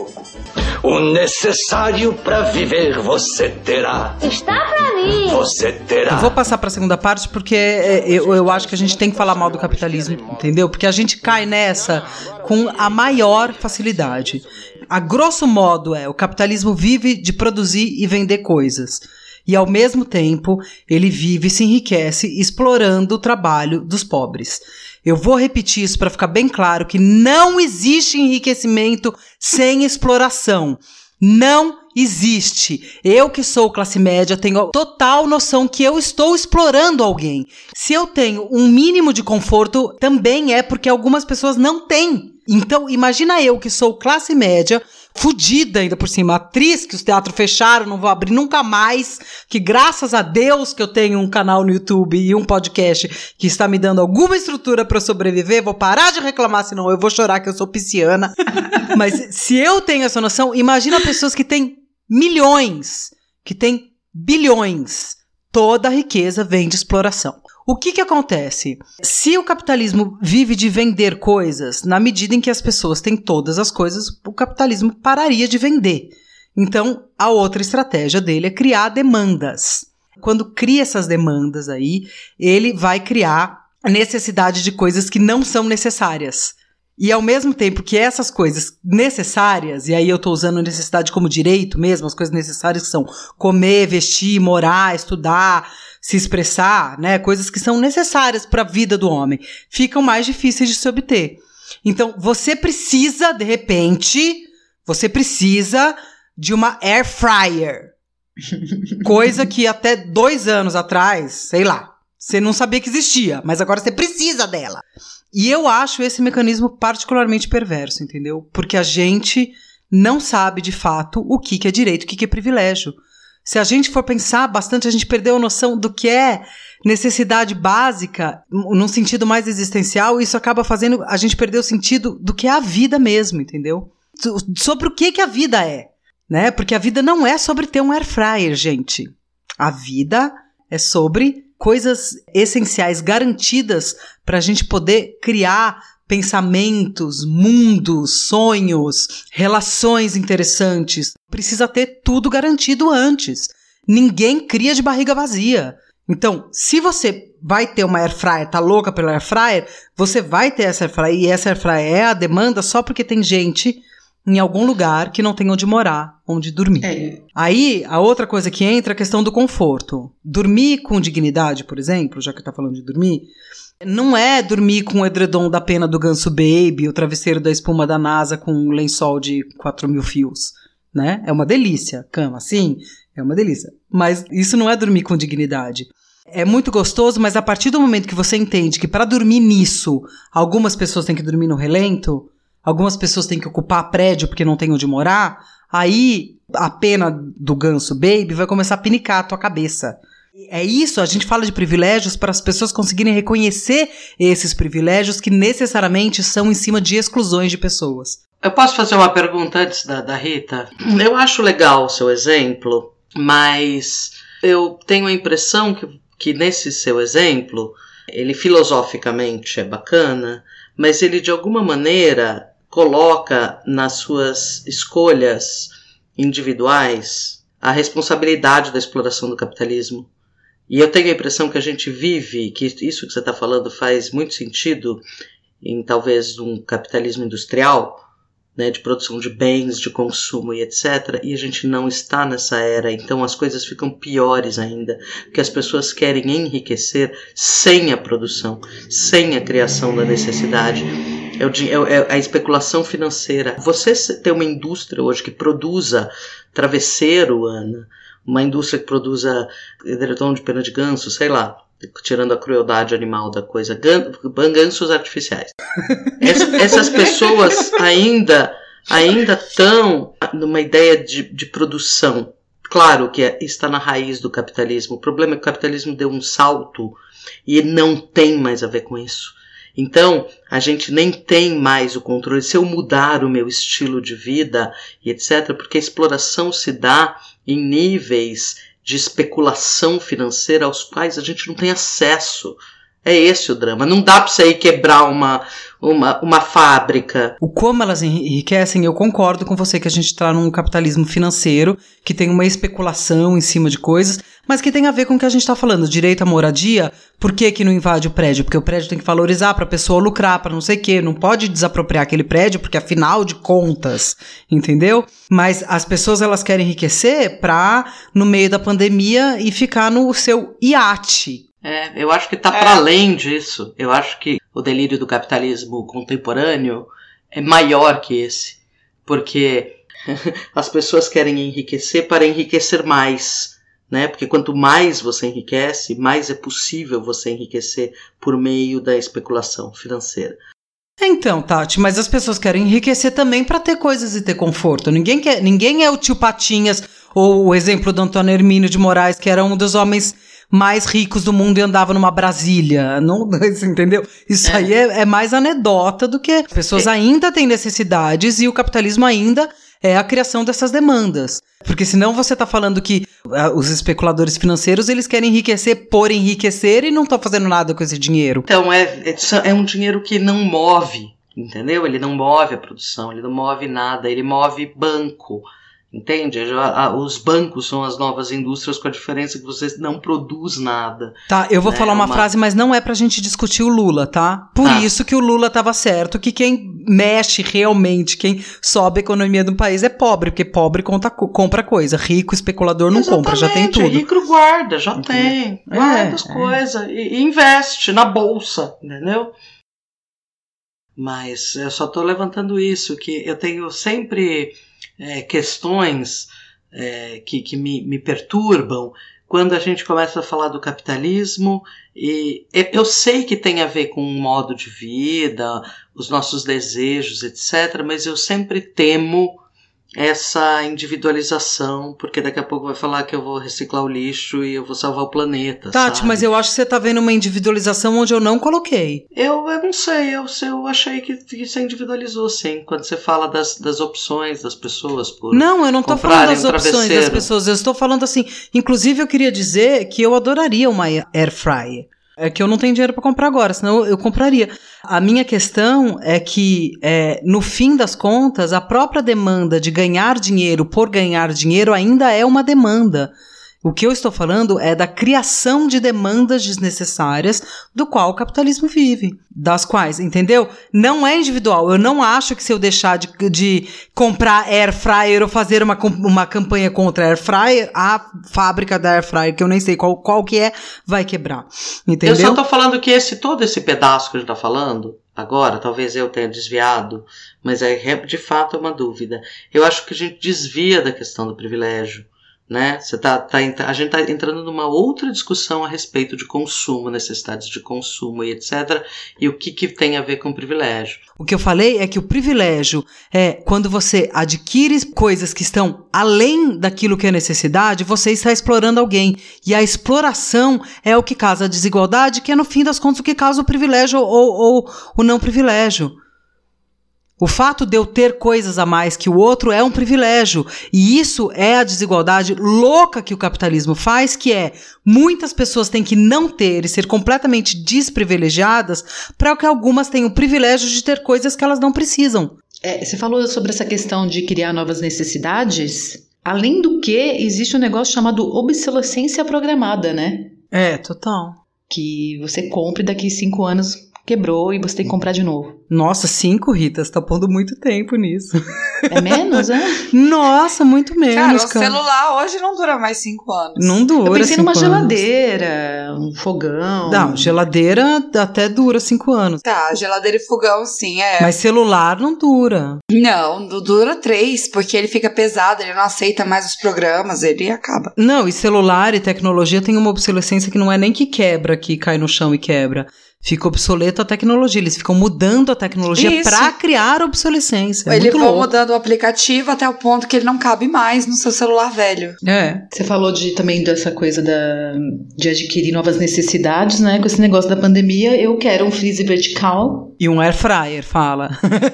O necessário para viver você terá. Está pra mim. Você terá. Eu vou passar para a segunda parte porque é, eu, eu acho que a gente tem que falar mal do capitalismo, entendeu? Porque a gente cai nessa com a maior facilidade. A grosso modo é, o capitalismo vive de produzir e vender coisas. E, ao mesmo tempo, ele vive e se enriquece explorando o trabalho dos pobres. Eu vou repetir isso para ficar bem claro que não existe enriquecimento sem exploração. Não existe. Eu que sou classe média tenho total noção que eu estou explorando alguém. Se eu tenho um mínimo de conforto, também é porque algumas pessoas não têm. Então, imagina eu que sou classe média, fudida ainda por cima, atriz, que os teatros fecharam, não vou abrir nunca mais, que graças a Deus que eu tenho um canal no YouTube e um podcast que está me dando alguma estrutura para eu sobreviver, vou parar de reclamar, senão eu vou chorar que eu sou pisciana. Mas se eu tenho essa noção, imagina pessoas que têm milhões, que têm bilhões. Toda a riqueza vem de exploração. O que que acontece? Se o capitalismo vive de vender coisas, na medida em que as pessoas têm todas as coisas, o capitalismo pararia de vender. Então, a outra estratégia dele é criar demandas. Quando cria essas demandas aí, ele vai criar a necessidade de coisas que não são necessárias. E ao mesmo tempo que essas coisas necessárias, e aí eu estou usando necessidade como direito mesmo, as coisas necessárias que são comer, vestir, morar, estudar, se expressar, né, coisas que são necessárias para a vida do homem, ficam mais difíceis de se obter. Então, você precisa, de repente, você precisa de uma air fryer. Coisa que até dois anos atrás, sei lá, você não sabia que existia, mas agora você precisa dela. E eu acho esse mecanismo particularmente perverso, entendeu? Porque a gente não sabe, de fato, o que que é direito, o que que é privilégio. Se a gente for pensar bastante, a gente perdeu a noção do que é necessidade básica, num sentido mais existencial, e isso acaba fazendo a gente perder o sentido do que é a vida mesmo, entendeu? Sobre o que que a vida é, né? Porque a vida não é sobre ter um air fryer, gente. A vida é sobre coisas essenciais, garantidas para a gente poder criar pensamentos, mundos, sonhos, relações interessantes. Precisa ter tudo garantido antes. Ninguém cria de barriga vazia. Então, se você vai ter uma air fryer, tá louca pela air fryer, você vai ter essa air fryer, e essa air fryer é a demanda só porque tem gente em algum lugar que não tem onde morar, onde dormir. É. Aí, a outra coisa que entra é a questão do conforto. Dormir com dignidade, por exemplo, já que tá falando de dormir, não é dormir com o edredom da pena do Ganso Baby, o travesseiro da espuma da NASA com um lençol de quatro mil fios, né? É uma delícia. Cama, sim, é uma delícia. Mas isso não é dormir com dignidade. É muito gostoso, mas a partir do momento que você entende que para dormir nisso, algumas pessoas têm que dormir no relento, algumas pessoas têm que ocupar prédio porque não tem onde morar, aí a pena do Ganso Baby vai começar a pinicar a tua cabeça. É isso, a gente fala de privilégios para as pessoas conseguirem reconhecer esses privilégios que necessariamente são em cima de exclusões de pessoas. Eu posso fazer uma pergunta antes da, da Rita? Eu acho legal o seu exemplo, mas eu tenho a impressão que, que nesse seu exemplo, ele filosoficamente é bacana, mas ele de alguma maneira coloca nas suas escolhas individuais a responsabilidade da exploração do capitalismo. E eu tenho a impressão que a gente vive, que isso que você está falando faz muito sentido em talvez um capitalismo industrial, né, de produção de bens, de consumo e etcétera. E a gente não está nessa era, então as coisas ficam piores ainda, porque as pessoas querem enriquecer sem a produção, sem a criação da necessidade. É, é a especulação financeira. Você tem uma indústria hoje que produza travesseiro, Ana, uma indústria que produza edredom de pena de ganso, sei lá, tirando a crueldade animal da coisa, gan, gansos artificiais. Essa, essas pessoas ainda ainda estão numa ideia de, de produção. Claro que é, está na raiz do capitalismo. O problema é que o capitalismo deu um salto e não tem mais a ver com isso. Então, a gente nem tem mais o controle. Se eu mudar o meu estilo de vida e etcétera, porque a exploração se dá em níveis de especulação financeira aos quais a gente não tem acesso. É esse o drama. Não dá para você ir quebrar uma, uma, uma fábrica. O como elas enriquecem, eu concordo com você que a gente está num capitalismo financeiro que tem uma especulação em cima de coisas, mas que tem a ver com o que a gente está falando. Direito à moradia, por que que não invade o prédio? Porque o prédio tem que valorizar para a pessoa lucrar, para não sei o quê. Não pode desapropriar aquele prédio, porque afinal de contas, entendeu? Mas as pessoas elas querem enriquecer para, no meio da pandemia, e ficar no seu iate. É, eu acho que está é. para além disso. Eu acho que o delírio do capitalismo contemporâneo é maior que esse. Porque as pessoas querem enriquecer para enriquecer mais, né? Porque quanto mais você enriquece, mais é possível você enriquecer por meio da especulação financeira. Então, Tati, mas as pessoas querem enriquecer também para ter coisas e ter conforto. Ninguém, quer, ninguém é o tio Patinhas ou o exemplo do Antônio Hermínio de Moraes, que era um dos homens mais ricos do mundo e andava numa Brasília. Não, entendeu? Isso é. aí é, é mais anedota do que as pessoas é. ainda têm necessidades e o capitalismo ainda é a criação dessas demandas. Porque senão você está falando que uh, os especuladores financeiros, eles querem enriquecer por enriquecer e não estão fazendo nada com esse dinheiro. Então, é, é, é um dinheiro que não move, entendeu? Ele não move a produção, ele não move nada, ele move banco. Entende? Os bancos são as novas indústrias, com a diferença que você não produz nada. Tá, eu vou né? falar uma, uma frase, mas não é pra gente discutir o Lula, tá? Por tá. isso que o Lula tava certo, que quem mexe realmente, quem sobe a economia do país é pobre, porque pobre conta, compra coisa, rico, especulador não Exatamente, compra, já tem tudo. Rico guarda, já Entendi. tem, guarda é, as é. coisas e, e investe na bolsa, entendeu? Mas eu só tô levantando isso, que eu tenho sempre... É, questões é, que, que me, me perturbam quando a gente começa a falar do capitalismo, e eu sei que tem a ver com o modo de vida, os nossos desejos, etcétera, mas eu sempre temo essa individualização, porque daqui a pouco vai falar que eu vou reciclar o lixo e eu vou salvar o planeta, Tati, sabe? Mas eu acho que você tá vendo uma individualização onde eu não coloquei. Eu, eu não sei, eu, eu achei que, que você individualizou, sim, quando você fala das, das opções das pessoas por Não, eu não tô falando das um opções das pessoas, eu estou falando assim, inclusive eu queria dizer que eu adoraria uma air fryer. É que eu não tenho dinheiro para comprar agora, senão eu compraria. A minha questão é que, é, no fim das contas, a própria demanda de ganhar dinheiro por ganhar dinheiro ainda é uma demanda. O que eu estou falando é da criação de demandas desnecessárias do qual o capitalismo vive. Das quais, entendeu? Não é individual. Eu não acho que se eu deixar de, de comprar air fryer ou fazer uma, uma campanha contra a air fryer, a fábrica da air fryer, que eu nem sei qual, qual que é, vai quebrar. Entendeu? Eu só estou falando que esse, todo esse pedaço que a gente está falando agora, talvez eu tenha desviado, mas é de fato uma dúvida. Eu acho que a gente desvia da questão do privilégio. Né? Você tá, tá, a gente está entrando numa outra discussão a respeito de consumo, necessidades de consumo e etcétera. E o que, que tem a ver com privilégio. O que eu falei é que o privilégio é quando você adquire coisas que estão além daquilo que é necessidade, você está explorando alguém. E a exploração é o que causa a desigualdade, que é no fim das contas o que causa o privilégio ou, ou o não privilégio. O fato de eu ter coisas a mais que o outro é um privilégio. E isso é a desigualdade louca que o capitalismo faz, que é muitas pessoas têm que não ter e ser completamente desprivilegiadas para que algumas tenham o privilégio de ter coisas que elas não precisam. É, você falou sobre essa questão de criar novas necessidades. Além do que, existe um negócio chamado obsolescência programada, né? É, total. Que você compra e daqui cinco anos... quebrou e você tem que comprar de novo. Nossa, cinco, Rita, você tá pondo muito tempo nisso. É menos, é? Nossa, muito menos, cara. Cara, o celular hoje não dura mais cinco anos. Não dura. Eu pensei cinco numa anos. geladeira, um fogão. Não, geladeira até dura cinco anos. Tá, geladeira e fogão, sim, é. Mas celular não dura. Não, dura três, porque ele fica pesado, ele não aceita mais os programas, ele acaba. Não, e celular e tecnologia tem uma obsolescência que não é nem que quebra, que cai no chão e quebra. Fica obsoleto a tecnologia, eles ficam mudando a tecnologia para criar obsolescência. É Eles vão louco. mudando o aplicativo até o ponto que ele não cabe mais no seu celular velho. É. Você falou de, também dessa coisa da, de adquirir novas necessidades, né? Com esse negócio da pandemia, eu quero um freezer vertical. E um air fryer, fala.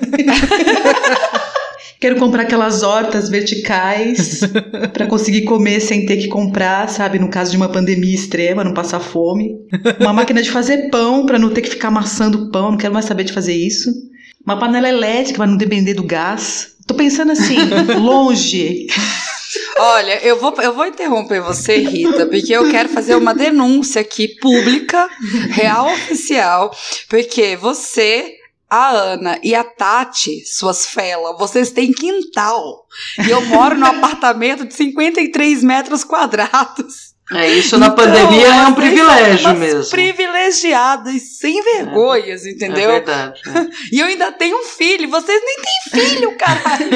Quero comprar aquelas hortas verticais para conseguir comer sem ter que comprar, sabe? No caso de uma pandemia extrema, não passar fome. Uma máquina de fazer pão para não ter que ficar amassando pão, não quero mais saber de fazer isso. Uma panela elétrica para não depender do gás. Tô pensando assim, longe. Olha, eu vou, eu vou interromper você, Rita, porque eu quero fazer uma denúncia aqui pública, real, oficial, porque você... a Ana e a Tati, suas felas, vocês têm quintal. E eu moro num apartamento de cinquenta e três metros quadrados. É, isso na Então, pandemia é um vocês privilégio são umas mesmo. privilegiadas e sem vergonhas, entendeu? É verdade. É. E eu ainda tenho um filho, vocês nem têm filho, caralho.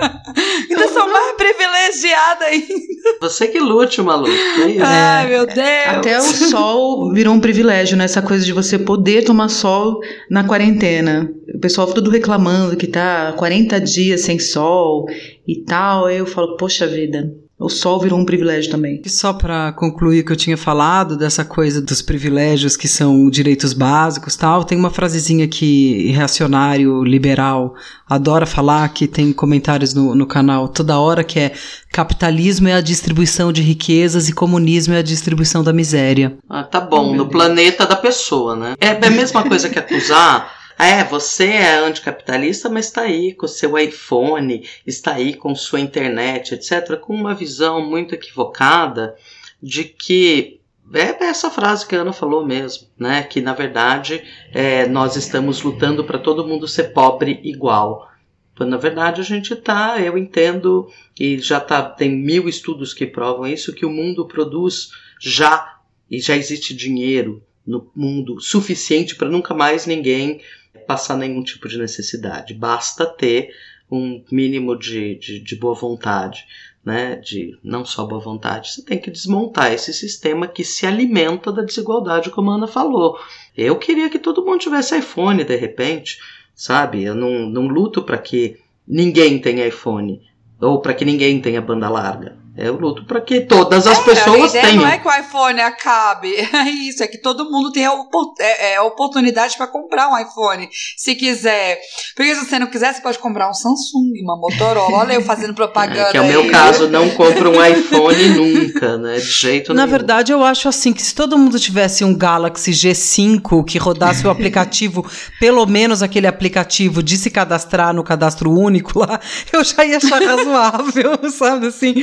Ainda sou mais privilegiada ainda. Você que lute, maluco. É isso. Ai, meu Deus. Até o sol virou um privilégio, né? Essa coisa de você poder tomar sol na quarentena. O pessoal tudo reclamando que tá quarenta dias sem sol e tal. Aí eu falo, poxa vida, o sol virou um privilégio também. E só para concluir o que eu tinha falado dessa coisa dos privilégios que são direitos básicos e tal, tem uma frasezinha que reacionário liberal adora falar, que tem comentários no, no canal toda hora, que é: capitalismo é a distribuição de riquezas e comunismo é a distribuição da miséria. Ah, tá bom, no planeta da pessoa, né? É a mesma coisa que acusar. É, você é anticapitalista, mas está aí com o seu iPhone, está aí com sua internet, etcétera, com uma visão muito equivocada de que, é essa frase que a Ana falou mesmo, né? Que, na verdade, é, nós estamos lutando para todo mundo ser pobre igual. Quando, na verdade, a gente está, eu entendo, e já tá, tem mil estudos que provam isso, que o mundo produz já, e já existe dinheiro no mundo suficiente para nunca mais ninguém passar nenhum tipo de necessidade. Basta ter um mínimo de, de, de boa vontade, né? De não só boa vontade, você tem que desmontar esse sistema que se alimenta da desigualdade, como a Ana falou. Eu queria que todo mundo tivesse iPhone, de repente, sabe? Eu não, não luto para que ninguém tenha iPhone, ou para que ninguém tenha banda larga. Eu luto para que todas as é, pessoas a ideia tenham. Não é que o iPhone acabe, é isso, é que todo mundo tenha é, é, oportunidade para comprar um iPhone, se quiser. Porque se você não quiser, você pode comprar um Samsung, uma Motorola. Olha eu fazendo propaganda. É, que é o aí. meu caso, não compro um iPhone nunca, né? De jeito Na nenhum. verdade, eu acho assim, que se todo mundo tivesse um Galaxy G cinco que rodasse o aplicativo, pelo menos aquele aplicativo de se cadastrar no cadastro único lá, eu já ia achar razoável, sabe assim?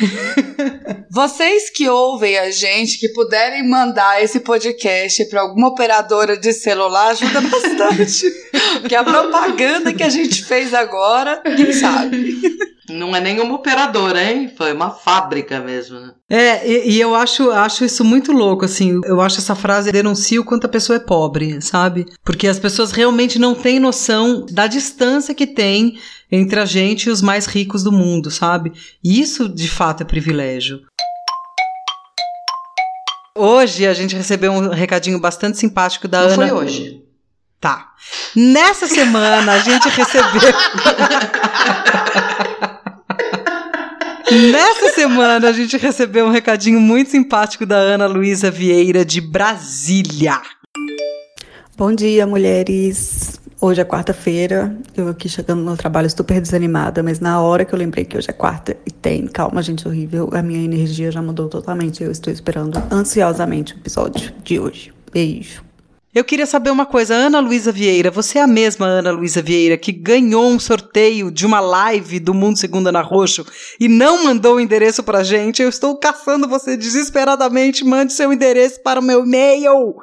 Vocês que ouvem a gente, que puderem mandar esse podcast para alguma operadora de celular, ajuda bastante. Porque a propaganda que a gente fez agora, quem sabe? Não é nenhuma operadora, hein? Foi uma fábrica mesmo, né? É, e, e eu acho, acho isso muito louco, assim, eu acho essa frase denuncia o quanto a pessoa é pobre, sabe? Porque as pessoas realmente não têm noção da distância que tem entre a gente e os mais ricos do mundo, sabe? E isso, de fato, é privilégio. Hoje a gente recebeu um recadinho bastante simpático da Não Ana. foi hoje. Tá. Nessa semana a gente recebeu... Nessa semana a gente recebeu um recadinho muito simpático da Ana Luísa Vieira, de Brasília. Bom dia, mulheres. Hoje é quarta-feira, eu aqui chegando no trabalho super desanimada, mas na hora que eu lembrei que hoje é quarta e tem Calma Gente Horrível, a minha energia já mudou totalmente. Eu estou esperando ansiosamente o episódio de hoje. Beijo. Eu queria saber uma coisa, Ana Luísa Vieira, você é a mesma Ana Luísa Vieira que ganhou um sorteio de uma live do Mundo Segundo Ana Roxo e não mandou o endereço pra gente? Eu estou caçando você desesperadamente, mande seu endereço para o meu e-mail.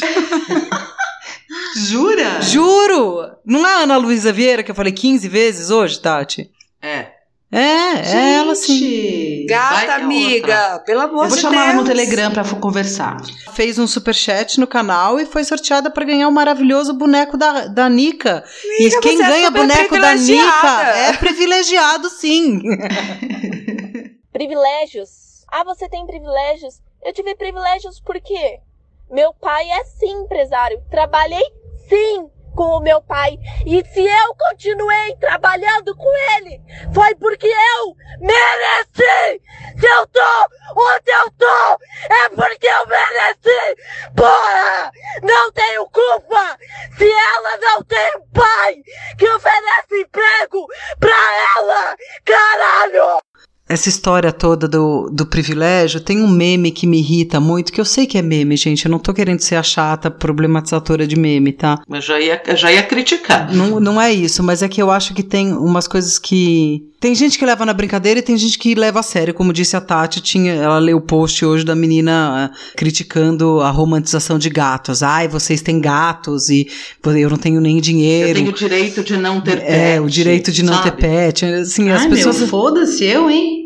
Jura? Juro! Não é a Ana Luísa Vieira que eu falei quinze vezes hoje, Tati? É. É, Gente, é ela sim. Gata amiga, pelo amor de Deus. Eu vou chamar ela no Telegram pra conversar. Fez um superchat no canal e foi sorteada para ganhar o maravilhoso boneco da, da Nika. Nica, E quem você é ganha super boneco da Nika privilegiada. é privilegiado, sim. Privilégios? Ah, você tem privilégios? Eu tive privilégios por quê? Meu pai é sim empresário. Trabalhei sim com o meu pai. E se eu continuei trabalhando com ele, foi porque eu mereci! Se eu tô onde eu tô, é porque eu mereci! Porra! Não tenho culpa! Se ela não tem um pai que oferece emprego pra ela! Caralho! Essa história toda do, do privilégio, tem um meme que me irrita muito, que eu sei que é meme, gente, eu não tô querendo ser a chata problematizadora de meme, tá? Mas já ia, já ia criticar. Não, não é isso, mas é que eu acho que tem umas coisas que... Tem gente que leva na brincadeira e tem gente que leva a sério, como disse a Tati, tinha, ela leu o post hoje da menina uh, criticando a romantização de gatos. Ai, vocês têm gatos e eu não tenho nem dinheiro. Eu tenho o direito de não ter pet. É, o direito de não sabe? ter pet. Assim, as Ai, pessoas... meu, foda-se eu, hein?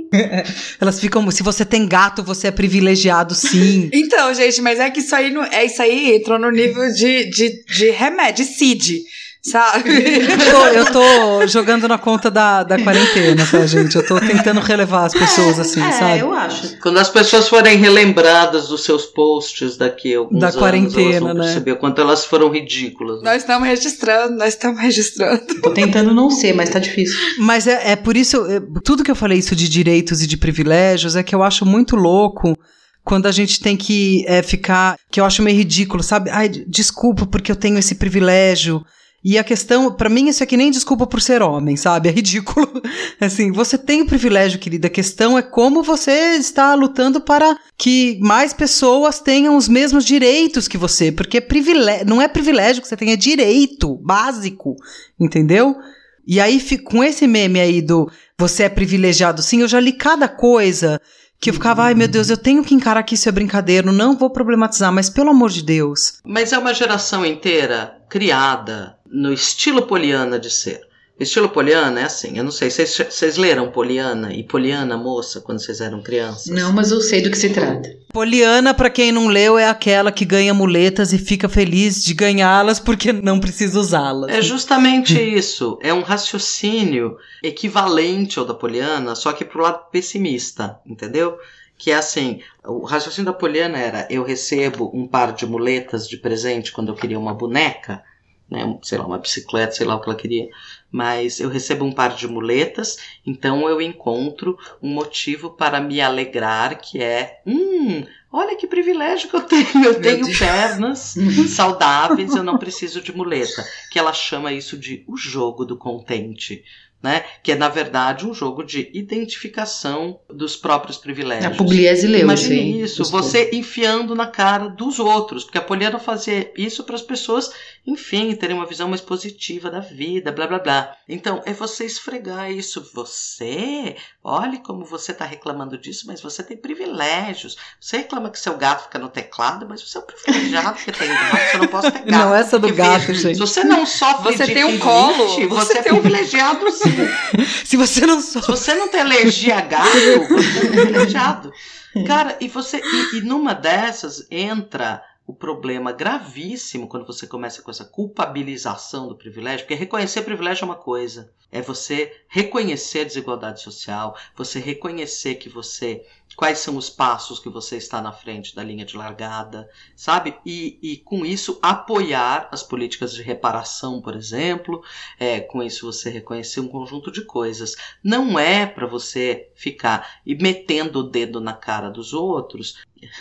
Elas ficam, se você tem gato, você é privilegiado, sim. Então, gente, mas é que isso aí, não, é, isso aí entrou no nível de, de, de remédio, de C I D, sabe? Eu tô, eu tô jogando na conta da, da quarentena, tá, gente? Eu tô tentando relevar as pessoas, assim, é, sabe? É, eu acho. Quando as pessoas forem relembradas dos seus posts daqui a alguns da anos, quarentena, elas vão né? perceber o quanto elas foram ridículas. Nós estamos registrando, nós estamos registrando. Tô tentando não ser, mas tá difícil. Mas é, é por isso, é, tudo que eu falei isso de direitos e de privilégios é que eu acho muito louco quando a gente tem que é, ficar, que eu acho meio ridículo, sabe? Ai, desculpa porque eu tenho esse privilégio. E a questão, pra mim, isso aqui nem desculpa por ser homem, sabe? É ridículo. Assim, você tem o privilégio, querida. A questão é como você está lutando para que mais pessoas tenham os mesmos direitos que você. Porque privilégio, não é privilégio que você tem, é direito básico, entendeu? E aí, com esse meme aí do você é privilegiado sim, eu já li cada coisa que eu ficava, ai meu Deus, eu tenho que encarar que isso é brincadeira, não vou problematizar, mas pelo amor de Deus. Mas é uma geração inteira criada no estilo Poliana de ser. O estilo Poliana é assim, eu não sei, vocês, vocês leram Poliana e Poliana Moça quando vocês eram crianças? Não, mas eu sei do que se trata. Poliana, pra quem não leu, é aquela que ganha muletas e fica feliz de ganhá-las porque não precisa usá-las. É justamente isso, é um raciocínio equivalente ao da Poliana, só que pro lado pessimista, entendeu? Que é assim, o raciocínio da Poliana era, eu recebo um par de muletas de presente quando eu queria uma boneca, né, sei lá, uma bicicleta, sei lá o que ela queria, mas eu recebo um par de muletas, então eu encontro um motivo para me alegrar, que é, hum, olha que privilégio que eu tenho, eu tenho pernas saudáveis, eu não preciso de muleta, que ela chama isso de o jogo do contente. Né? Que é, na verdade, um jogo de identificação dos próprios privilégios. A Pugliese leu Imagine isso, isso você enfiando na cara dos outros, porque a Poliana fazia isso para as pessoas, enfim, terem uma visão mais positiva da vida, blá blá blá. Então, é você esfregar isso. Você, olhe como você está reclamando disso, mas você tem privilégios. Você reclama que seu gato fica no teclado, mas você é um privilegiado que tem gato, você não pode ter gato. Não, essa do gato, veja, gente. Se você não sofre você de tem um rinite, colo, você, você é tem um... privilegiado sim. Se você não sofre. Se você não tem alergia a gato, você é privilegiado. Cara, e você. E, e numa dessas entra o problema gravíssimo quando você começa com essa culpabilização do privilégio, porque reconhecer privilégio é uma coisa. É você reconhecer a desigualdade social, você reconhecer que você. Quais são os passos que você está na frente da linha de largada, sabe? E, e com isso apoiar as políticas de reparação, por exemplo. É, com isso você reconhecer um conjunto de coisas. Não é para você ficar e metendo o dedo na cara dos outros.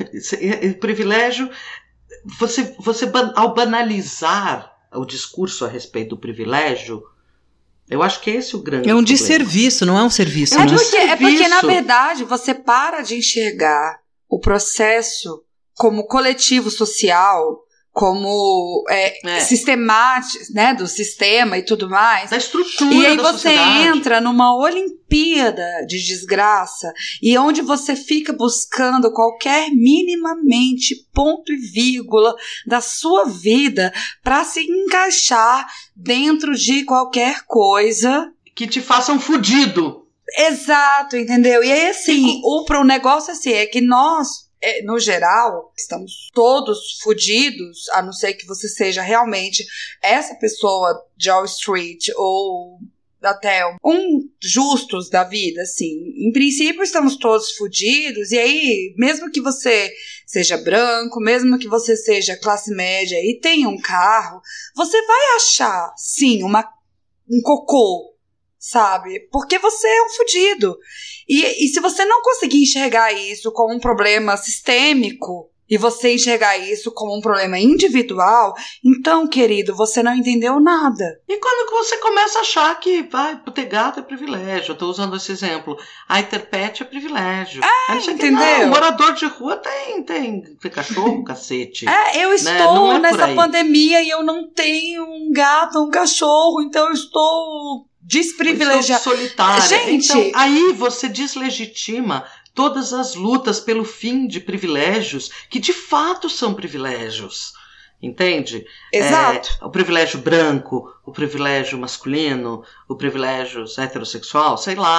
O privilégio, você, você ao banalizar o discurso a respeito do privilégio, eu acho que esse é o grande É um problema. desserviço, não é um serviço, é né? Porque, é porque, Serviço. na verdade, você para de enxergar o processo como coletivo social, como é, É. sistemático, né, do sistema e tudo mais. Da estrutura E aí da você sociedade. entra numa Olimpíada de desgraça e onde você fica buscando qualquer minimamente ponto e vírgula da sua vida para se encaixar dentro de qualquer coisa Que te façam fudido. Exato, entendeu? E aí, assim, o pro negócio assim, é que nós, é, no geral, estamos todos fudidos, a não ser que você seja realmente essa pessoa de Wall Street ou até um justos da vida, assim. Em princípio, estamos todos fudidos, e aí, mesmo que você seja branco, mesmo que você seja classe média e tenha um carro, você vai achar, sim, uma, um cocô, sabe? Porque você é um fudido. E, e se você não conseguir enxergar isso como um problema sistêmico e você enxergar isso como um problema individual, então, querido, você não entendeu nada. E quando que você começa a achar que vai ter gato é privilégio? Eu tô usando esse exemplo. Ai, ter pet é privilégio. É, não sei entendeu? Que, não, morador de rua tem, tem, tem cachorro, cacete. É, eu estou né? Não é nessa por aí. pandemia e eu não tenho um gato, um cachorro, então eu estou desprivilegiada. Solitária. Gente, então, aí você deslegitima todas as lutas pelo fim de privilégios que de fato são privilégios. Entende? Exato. É, o privilégio branco, o privilégio masculino, o privilégio heterossexual, sei lá.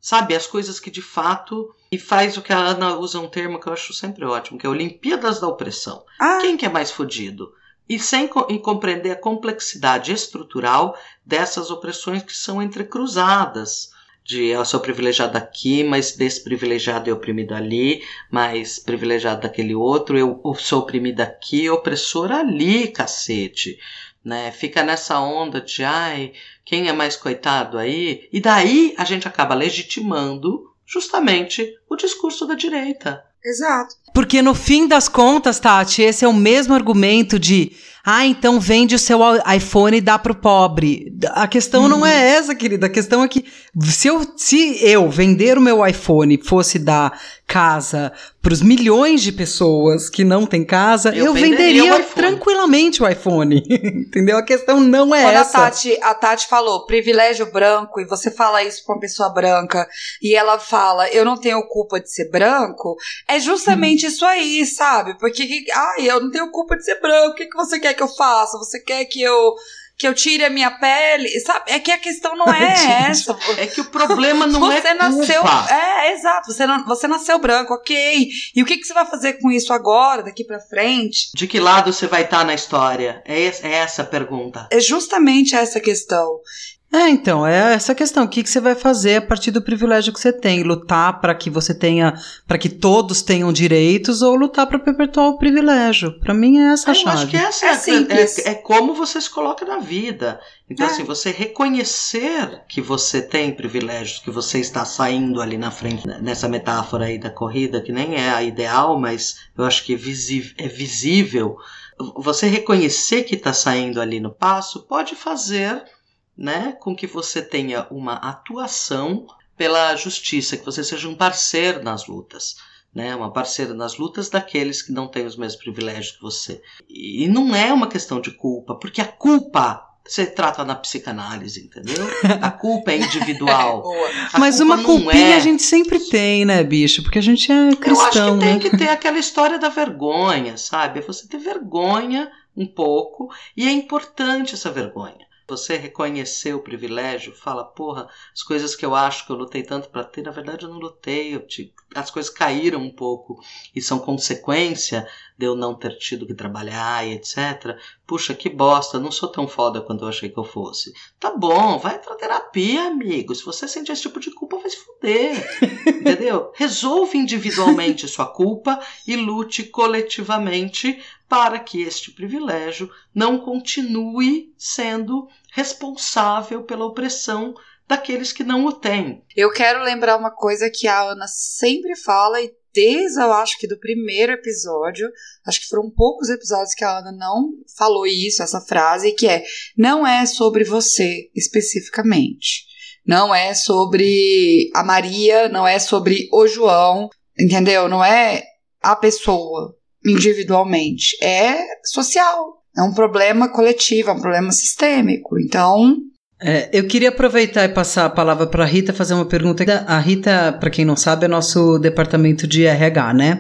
Sabe, as coisas que de fato... E faz o que a Ana usa um termo que eu acho sempre ótimo, que é Olimpíadas da Opressão. Ah. Quem que é mais fodido? E sem co- e compreender a complexidade estrutural dessas opressões que são entrecruzadas. De eu sou privilegiado aqui, mas desprivilegiado e oprimido ali, mas privilegiado daquele outro, eu sou oprimido aqui, opressor ali, cacete. Né? Fica nessa onda de, ai, quem é mais coitado aí? E daí a gente acaba legitimando justamente o discurso da direita. Exato. Porque no fim das contas, Tati, esse é o mesmo argumento de ah, então vende o seu iPhone e dá pro pobre. A questão hum. não é essa, querida. A questão é que se eu, se eu vender o meu iPhone fosse dar casa pros milhões de pessoas que não têm casa, eu, eu venderia, venderia o tranquilamente o iPhone. Entendeu? A questão não é Quando essa. A Tati, a Tati falou privilégio branco, e você fala isso pra uma pessoa branca, e ela fala, eu não tenho culpa de ser branco, é justamente hum. isso aí, sabe? Porque, ai, eu não tenho culpa de ser branco, o que, que você quer que eu faça? Você quer que eu... que eu tire a minha pele, sabe? É que a questão não é Gente, essa. É que o problema não você é nasceu, culpa. É, exato. Você, não, você nasceu branco, ok. E o que, que você vai fazer com isso agora, daqui pra frente? De que lado você vai estar na história? É, é essa a pergunta. É justamente essa questão. É, então, é essa questão. O que, que você vai fazer a partir do privilégio que você tem? Lutar para que você tenha, para que todos tenham direitos, ou lutar para perpetuar o privilégio? Para mim é essa a eu chave. Eu acho que essa é, é, é como você se coloca na vida. Então, é. assim, você reconhecer que você tem privilégios, que você está saindo ali na frente, nessa metáfora aí da corrida, que nem é a ideal, mas eu acho que é visível. É visível. Você reconhecer que está saindo ali no passo pode fazer... né, com que você tenha uma atuação pela justiça, que você seja um parceiro nas lutas, né, uma parceira nas lutas daqueles que não têm os mesmos privilégios que você. E não é uma questão de culpa, porque a culpa você trata na psicanálise, entendeu? A culpa é individual. Mas uma culpinha é... a gente sempre tem, né, bicho? Porque a gente é cristão, Eu acho que né? tem que ter aquela história da vergonha, sabe? Você ter vergonha um pouco, e é importante essa vergonha. Você reconhecer o privilégio, fala, porra, as coisas que eu acho que eu lutei tanto pra ter, na verdade eu não lutei, eu te... as coisas caíram um pouco e são consequência de eu não ter tido que trabalhar e etcétera. Puxa, que bosta, eu não sou tão foda quanto eu achei que eu fosse. Tá bom, vai pra terapia, amigo. Se você sente esse tipo de culpa, vai se fuder. Entendeu? Resolve individualmente sua culpa e lute coletivamente para que este privilégio não continue sendo responsável pela opressão daqueles que não o têm. Eu quero lembrar uma coisa que a Ana sempre fala, e desde, eu acho que do primeiro episódio, acho que foram poucos episódios que a Ana não falou isso, essa frase, que é, não é sobre você especificamente. Não é sobre a Maria, não é sobre o João, entendeu? Não é a pessoa individualmente, é social, é um problema coletivo, é um problema sistêmico, então... É, eu queria aproveitar e passar a palavra para a Rita, fazer uma pergunta. A Rita, para quem não sabe, é nosso departamento de R H, né?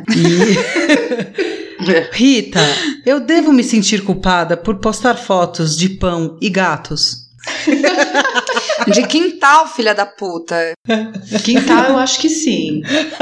E... Rita, eu devo me sentir culpada por postar fotos de pão e gatos? De quintal, filha da puta. Quintal, eu acho que sim.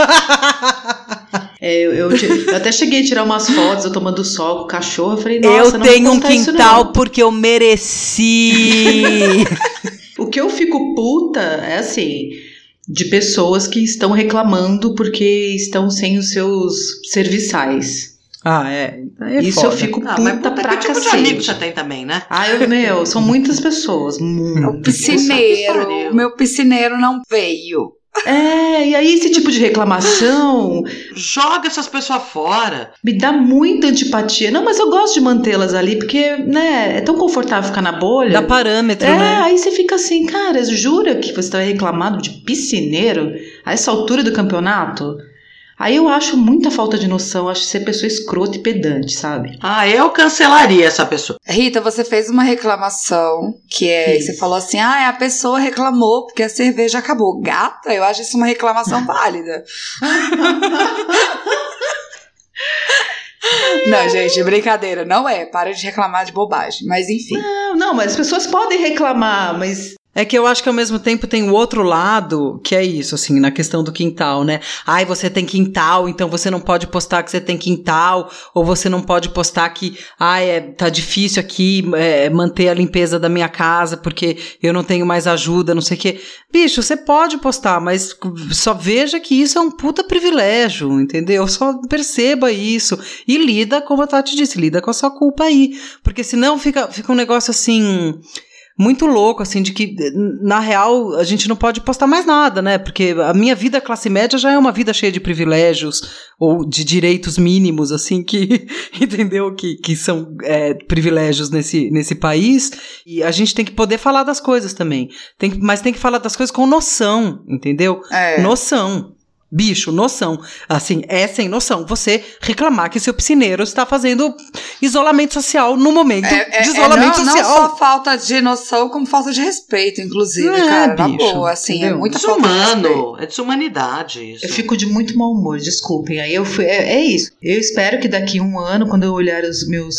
É, eu, eu, eu até cheguei a tirar umas fotos, eu tomando sol com o cachorro. Eu falei, nossa, eu não tenho vou um quintal porque eu mereci. O que eu fico puta é assim, de pessoas que estão reclamando porque estão sem os seus serviçais. Ah, é. é Isso foda. eu fico puta, ah, mas puta pra que tipo cacete. de amigo você tem também, né? Ah, eu, meu, são muitas pessoas. Muito. O piscineiro, o meu piscineiro não veio. É, e aí esse tipo de reclamação... Joga essas pessoas fora. Me dá muita antipatia. Não, mas eu gosto de mantê-las ali, porque, né, é tão confortável ficar na bolha. Dá parâmetro, é, né? Aí você fica assim, cara, jura que você vai reclamar de piscineiro a essa altura do campeonato? Aí eu acho muita falta de noção, acho ser pessoa escrota e pedante, sabe? Ah, eu cancelaria essa pessoa. Rita, você fez uma reclamação, que é, Isso. você falou assim, ah, a pessoa reclamou porque a cerveja acabou. Gata, eu acho isso uma reclamação válida. Não, gente, brincadeira, não é, para de reclamar de bobagem, mas enfim. Não, não, mas as pessoas podem reclamar, mas É que eu acho que ao mesmo tempo tem o outro lado, que é isso, assim, na questão do quintal, né? Ai, você tem quintal, então você não pode postar que você tem quintal, ou você não pode postar que, ai, é, tá difícil aqui é, manter a limpeza da minha casa porque eu não tenho mais ajuda, não sei o quê. Bicho, você pode postar, mas só veja que isso é um puta privilégio, entendeu? Só perceba isso e lida, como a Tati disse, lida com a sua culpa aí, porque senão fica, fica um negócio assim... muito louco, assim, de que, na real, a gente não pode postar mais nada, né? Porque a minha vida classe média já é uma vida cheia de privilégios ou de direitos mínimos, assim, que, entendeu? Que, que são é, privilégios nesse, nesse país. E a gente tem que poder falar das coisas também. Tem que, mas tem que falar das coisas com noção, entendeu? É. Noção. Bicho, noção. Assim, é sem noção você reclamar que seu piscineiro está fazendo isolamento social no momento é, é, de isolamento é, não, social. Não só falta de noção, como falta de respeito, inclusive, é, cara. Na bicho, boa, assim, entendeu? é muita Desumano, falta de respeito. É desumanidade isso. Eu fico de muito mau humor, desculpem. Aí eu fui, é, é isso. Eu espero que daqui a um ano, quando eu olhar os meus,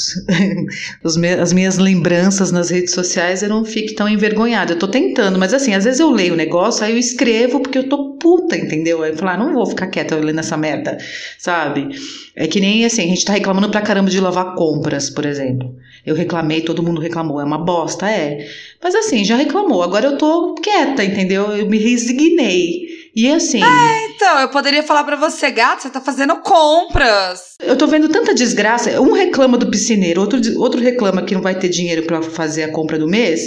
os me, as minhas lembranças nas redes sociais, eu não fique tão envergonhada. Eu tô tentando, mas assim, às vezes eu leio o negócio, aí eu escrevo porque eu tô puta, entendeu? Aí eu falo, ah, não vou ficar quieta lendo essa merda, sabe? É que nem assim, a gente tá reclamando pra caramba de lavar compras, por exemplo. Eu reclamei, todo mundo reclamou, é uma bosta, é. Mas assim, já reclamou, agora eu tô quieta, entendeu? Eu me resignei. E assim... É, então, eu poderia falar pra você, gato, você tá fazendo compras. Eu tô vendo tanta desgraça. Um reclama do piscineiro, outro, outro reclama que não vai ter dinheiro pra fazer a compra do mês.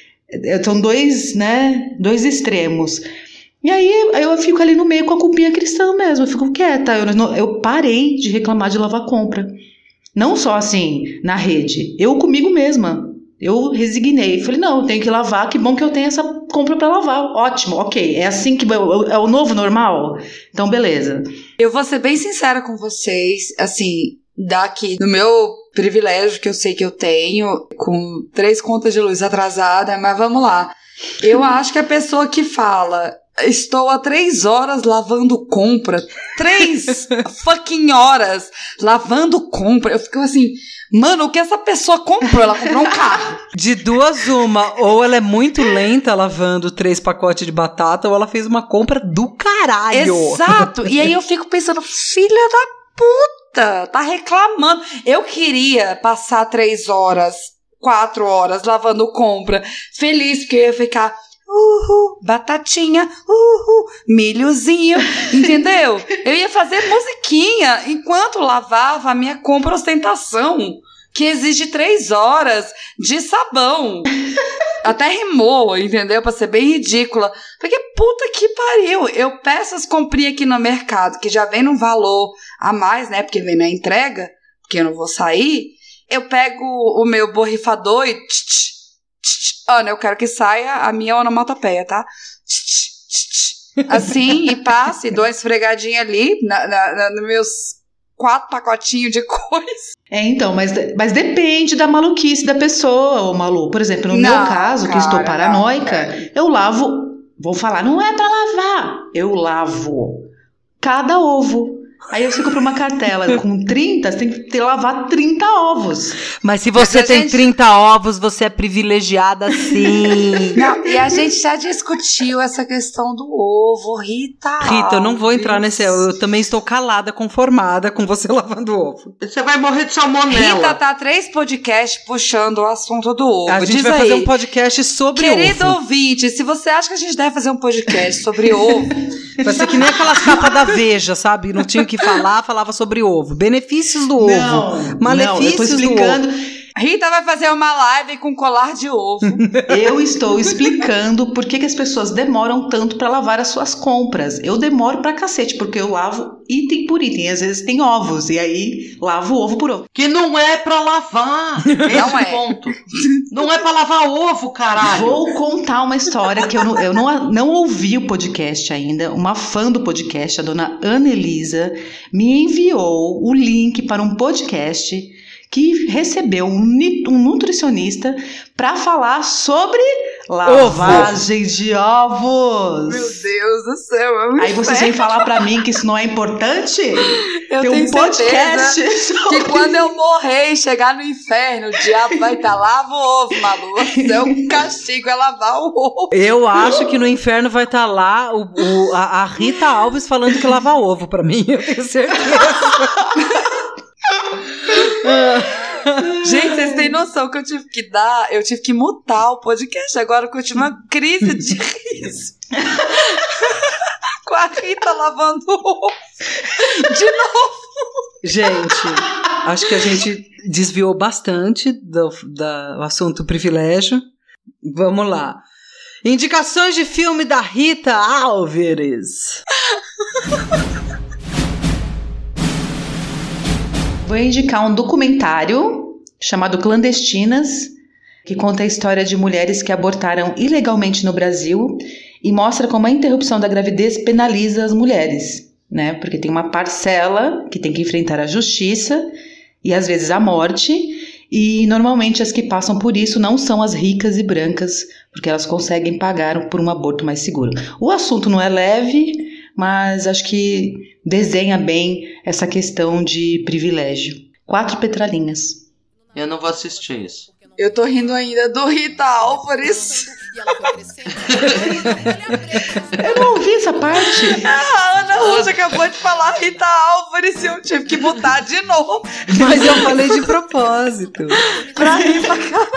São dois, né, dois extremos. E aí eu fico ali no meio com a culpinha cristã mesmo, eu fico quieta, eu, eu parei de reclamar de lavar compra. Não só assim, na rede, eu comigo mesma, eu resignei, falei, não, eu tenho que lavar, que bom que eu tenho essa compra pra lavar, ótimo, ok, é assim que, é o novo normal? Então beleza. Eu vou ser bem sincera com vocês, assim, daqui no meu privilégio que eu sei que eu tenho, com três contas de luz atrasadas, mas vamos lá. Eu acho que a pessoa que fala... Estou há três horas lavando compra. Três fucking horas lavando compra. Eu fico assim, mano, o que essa pessoa comprou? Ela comprou um carro. De duas uma, ou ela é muito lenta lavando três pacotes de batata, ou ela fez uma compra do caralho. Exato. E aí eu fico pensando, filha da puta, tá reclamando. Eu queria passar três horas, quatro horas lavando compra, feliz, porque eu ia ficar... Uhul, batatinha, uhul, milhozinho, entendeu? Eu ia fazer musiquinha enquanto lavava a minha compra ostentação, que exige três horas de sabão. Até rimou, entendeu? Pra ser bem ridícula. Porque puta que pariu, eu peço as comprinhas aqui no mercado, que já vem num valor a mais, né? Porque vem na entrega, porque eu não vou sair. Eu pego o meu borrifador e... Tch, tch, Ana, eu quero que saia a minha onomatopeia, tá? Assim, e passe, dou uma esfregadinha ali na, na, na, nos meus quatro pacotinhos de coisa. É, então, mas, mas depende da maluquice da pessoa, ô Malu. Por exemplo, no não, meu caso, cara, que estou paranoica, não, eu lavo, vou falar, não é pra lavar, eu lavo cada ovo. Aí eu fico pra uma cartela com trinta, você tem que ter, lavar trinta ovos. Mas se você Mas tem gente... trinta ovos, você é privilegiada sim. Não, e a gente já discutiu essa questão do ovo, Rita. Rita, eu não vou entrar nesse... Eu também estou calada, conformada com você lavando ovo. Você vai morrer de salmonela. Rita tá três podcasts puxando o assunto do ovo. A gente Diz vai aí, fazer um podcast sobre querido ovo. Querido ouvinte, se você acha que a gente deve fazer um podcast sobre ovo... Vai ser que nem aquelas capas da Veja, sabe? Não tinha o que falar, falava sobre ovo. Benefícios do não, ovo. Malefícios não, eu tô explicando... do ovo. Rita vai fazer uma live com colar de ovo. Eu estou explicando por que, que as pessoas demoram tanto para lavar as suas compras. Eu demoro pra cacete, porque eu lavo item por item. Às vezes tem ovos, e aí lavo ovo por ovo. Que não é pra lavar. Não é. Ponto. Não é pra lavar ovo, caralho. Vou contar uma história que eu não, eu não, não ouvi o podcast ainda. Uma fã do podcast, a dona Ana Elisa, me enviou o link para um podcast que recebeu um, um nutricionista para falar sobre Lavagem de ovos. Meu Deus do céu. É um Aí vocês vêm falar pra mim que isso não é importante? Eu Tem tenho um podcast certeza que quando eu morrer e chegar no inferno, o diabo vai estar, lava o ovo, Malu. É um castigo, é lavar o ovo. Eu acho que no inferno vai estar lá o, o, a, a Rita Alves falando que lava ovo pra mim, eu tenho certeza. Gente, vocês têm noção que eu tive que dar, eu tive que mutar o podcast agora, que eu tive uma crise de riso. Com a Rita lavando o ovo. De novo. Gente, acho que a gente desviou bastante do, do assunto privilégio. Vamos lá. Indicações de filme da Rita Alves. Vou indicar um documentário chamado Clandestinas, que conta a história de mulheres que abortaram ilegalmente no Brasil e mostra como a interrupção da gravidez penaliza as mulheres, né? Porque tem uma parcela que tem que enfrentar a justiça e às vezes a morte, e normalmente as que passam por isso não são as ricas e brancas, porque elas conseguem pagar por um aborto mais seguro. O assunto não é leve, mas acho que desenha bem essa questão de privilégio. Quatro petralinhas. Eu não vou assistir isso. Eu tô rindo ainda do Rita Álvares. Eu não ouvi essa parte. A Ana Rosa acabou de falar Rita Álvares e eu tive que botar de novo. Mas eu falei de propósito. Pra rir pra caralho.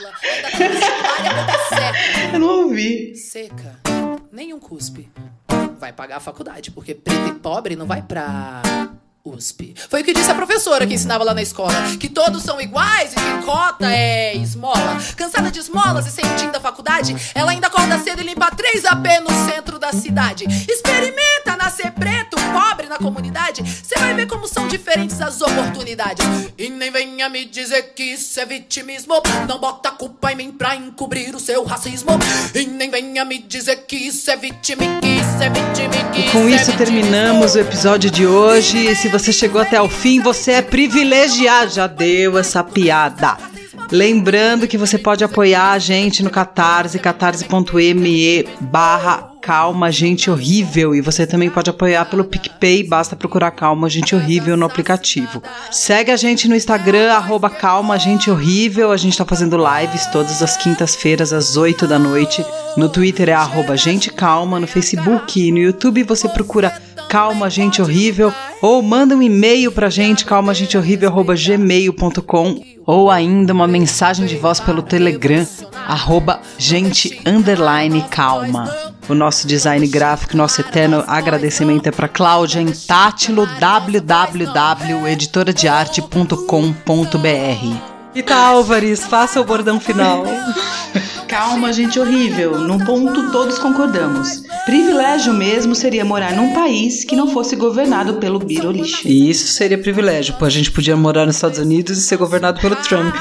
Eu não ouvi. Seca, nenhum cuspe. Vai pagar a faculdade, porque preto e pobre não vai pra U S P. Foi o que disse a professora que ensinava lá na escola, que todos são iguais e que cota é esmola. Cansada de esmolas e sentindo a faculdade, ela ainda acorda cedo e limpa três A P no centro da cidade. Experimenta nascer preto, pobre na comunidade, cê vai ver como são diferentes as oportunidades. E nem venha me dizer que isso é vitimismo, não bota a culpa em mim pra encobrir o seu racismo. E nem venha me dizer que isso é vitimi, que isso é vitimi, que E com isso isso é terminamos o episódio de hoje. E se você chegou até o fim, você é privilegiado. Já deu essa piada. Lembrando que você pode apoiar a gente no Catarse, catarse.me barra Calma Gente Horrível. E você também pode apoiar pelo PicPay, basta procurar Calma Gente Horrível no aplicativo. Segue a gente no Instagram, arroba Calma Gente Horrível. A gente tá fazendo lives todas as quintas-feiras, às oito da noite. No Twitter é arroba Gente Calma. No Facebook e no YouTube você procura Calma Gente Horrível. Ou manda um e-mail pra gente, calmagentehorrível arroba gmail ponto com. Ou ainda uma mensagem de voz pelo Telegram, arroba gente underline calma. O nosso design gráfico, nosso eterno agradecimento é para Cláudia Intátilo, w w w ponto editora de arte ponto com ponto b r. Rita Álvares, faça o bordão final. Calma, gente horrível. Num ponto todos concordamos. Privilégio mesmo seria morar num país que não fosse governado pelo birolixo. E isso seria privilégio, pô. A gente podia morar nos Estados Unidos e ser governado pelo Trump.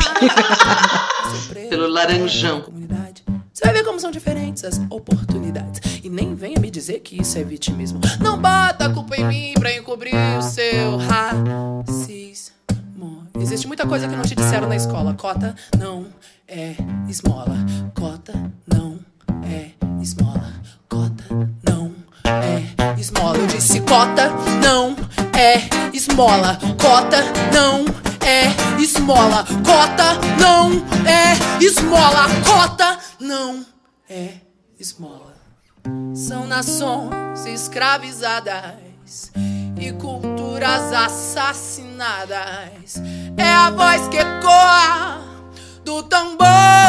Pelo laranjão. Você vai ver como são diferentes as oportunidades. E nem venha me dizer que isso é vitimismo. Não bota a culpa em mim pra encobrir o seu racismo. Existe muita coisa que não te disseram na escola. Cota não é esmola. Cota não é esmola. Cota não é esmola. Eu disse cota não é esmola. Cota não é esmola. Cota não é esmola. Cota não é esmola. São nações escravizadas e culturas assassinadas. É a voz que ecoa do tambor.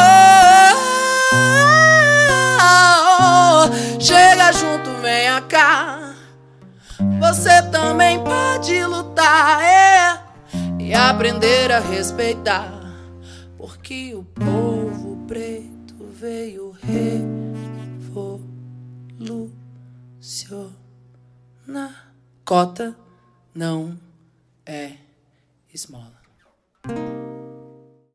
Chega junto, venha cá. Você também pode lutar, é, e aprender a respeitar, porque o povo preto veio revolucionar. Cota não é esmola.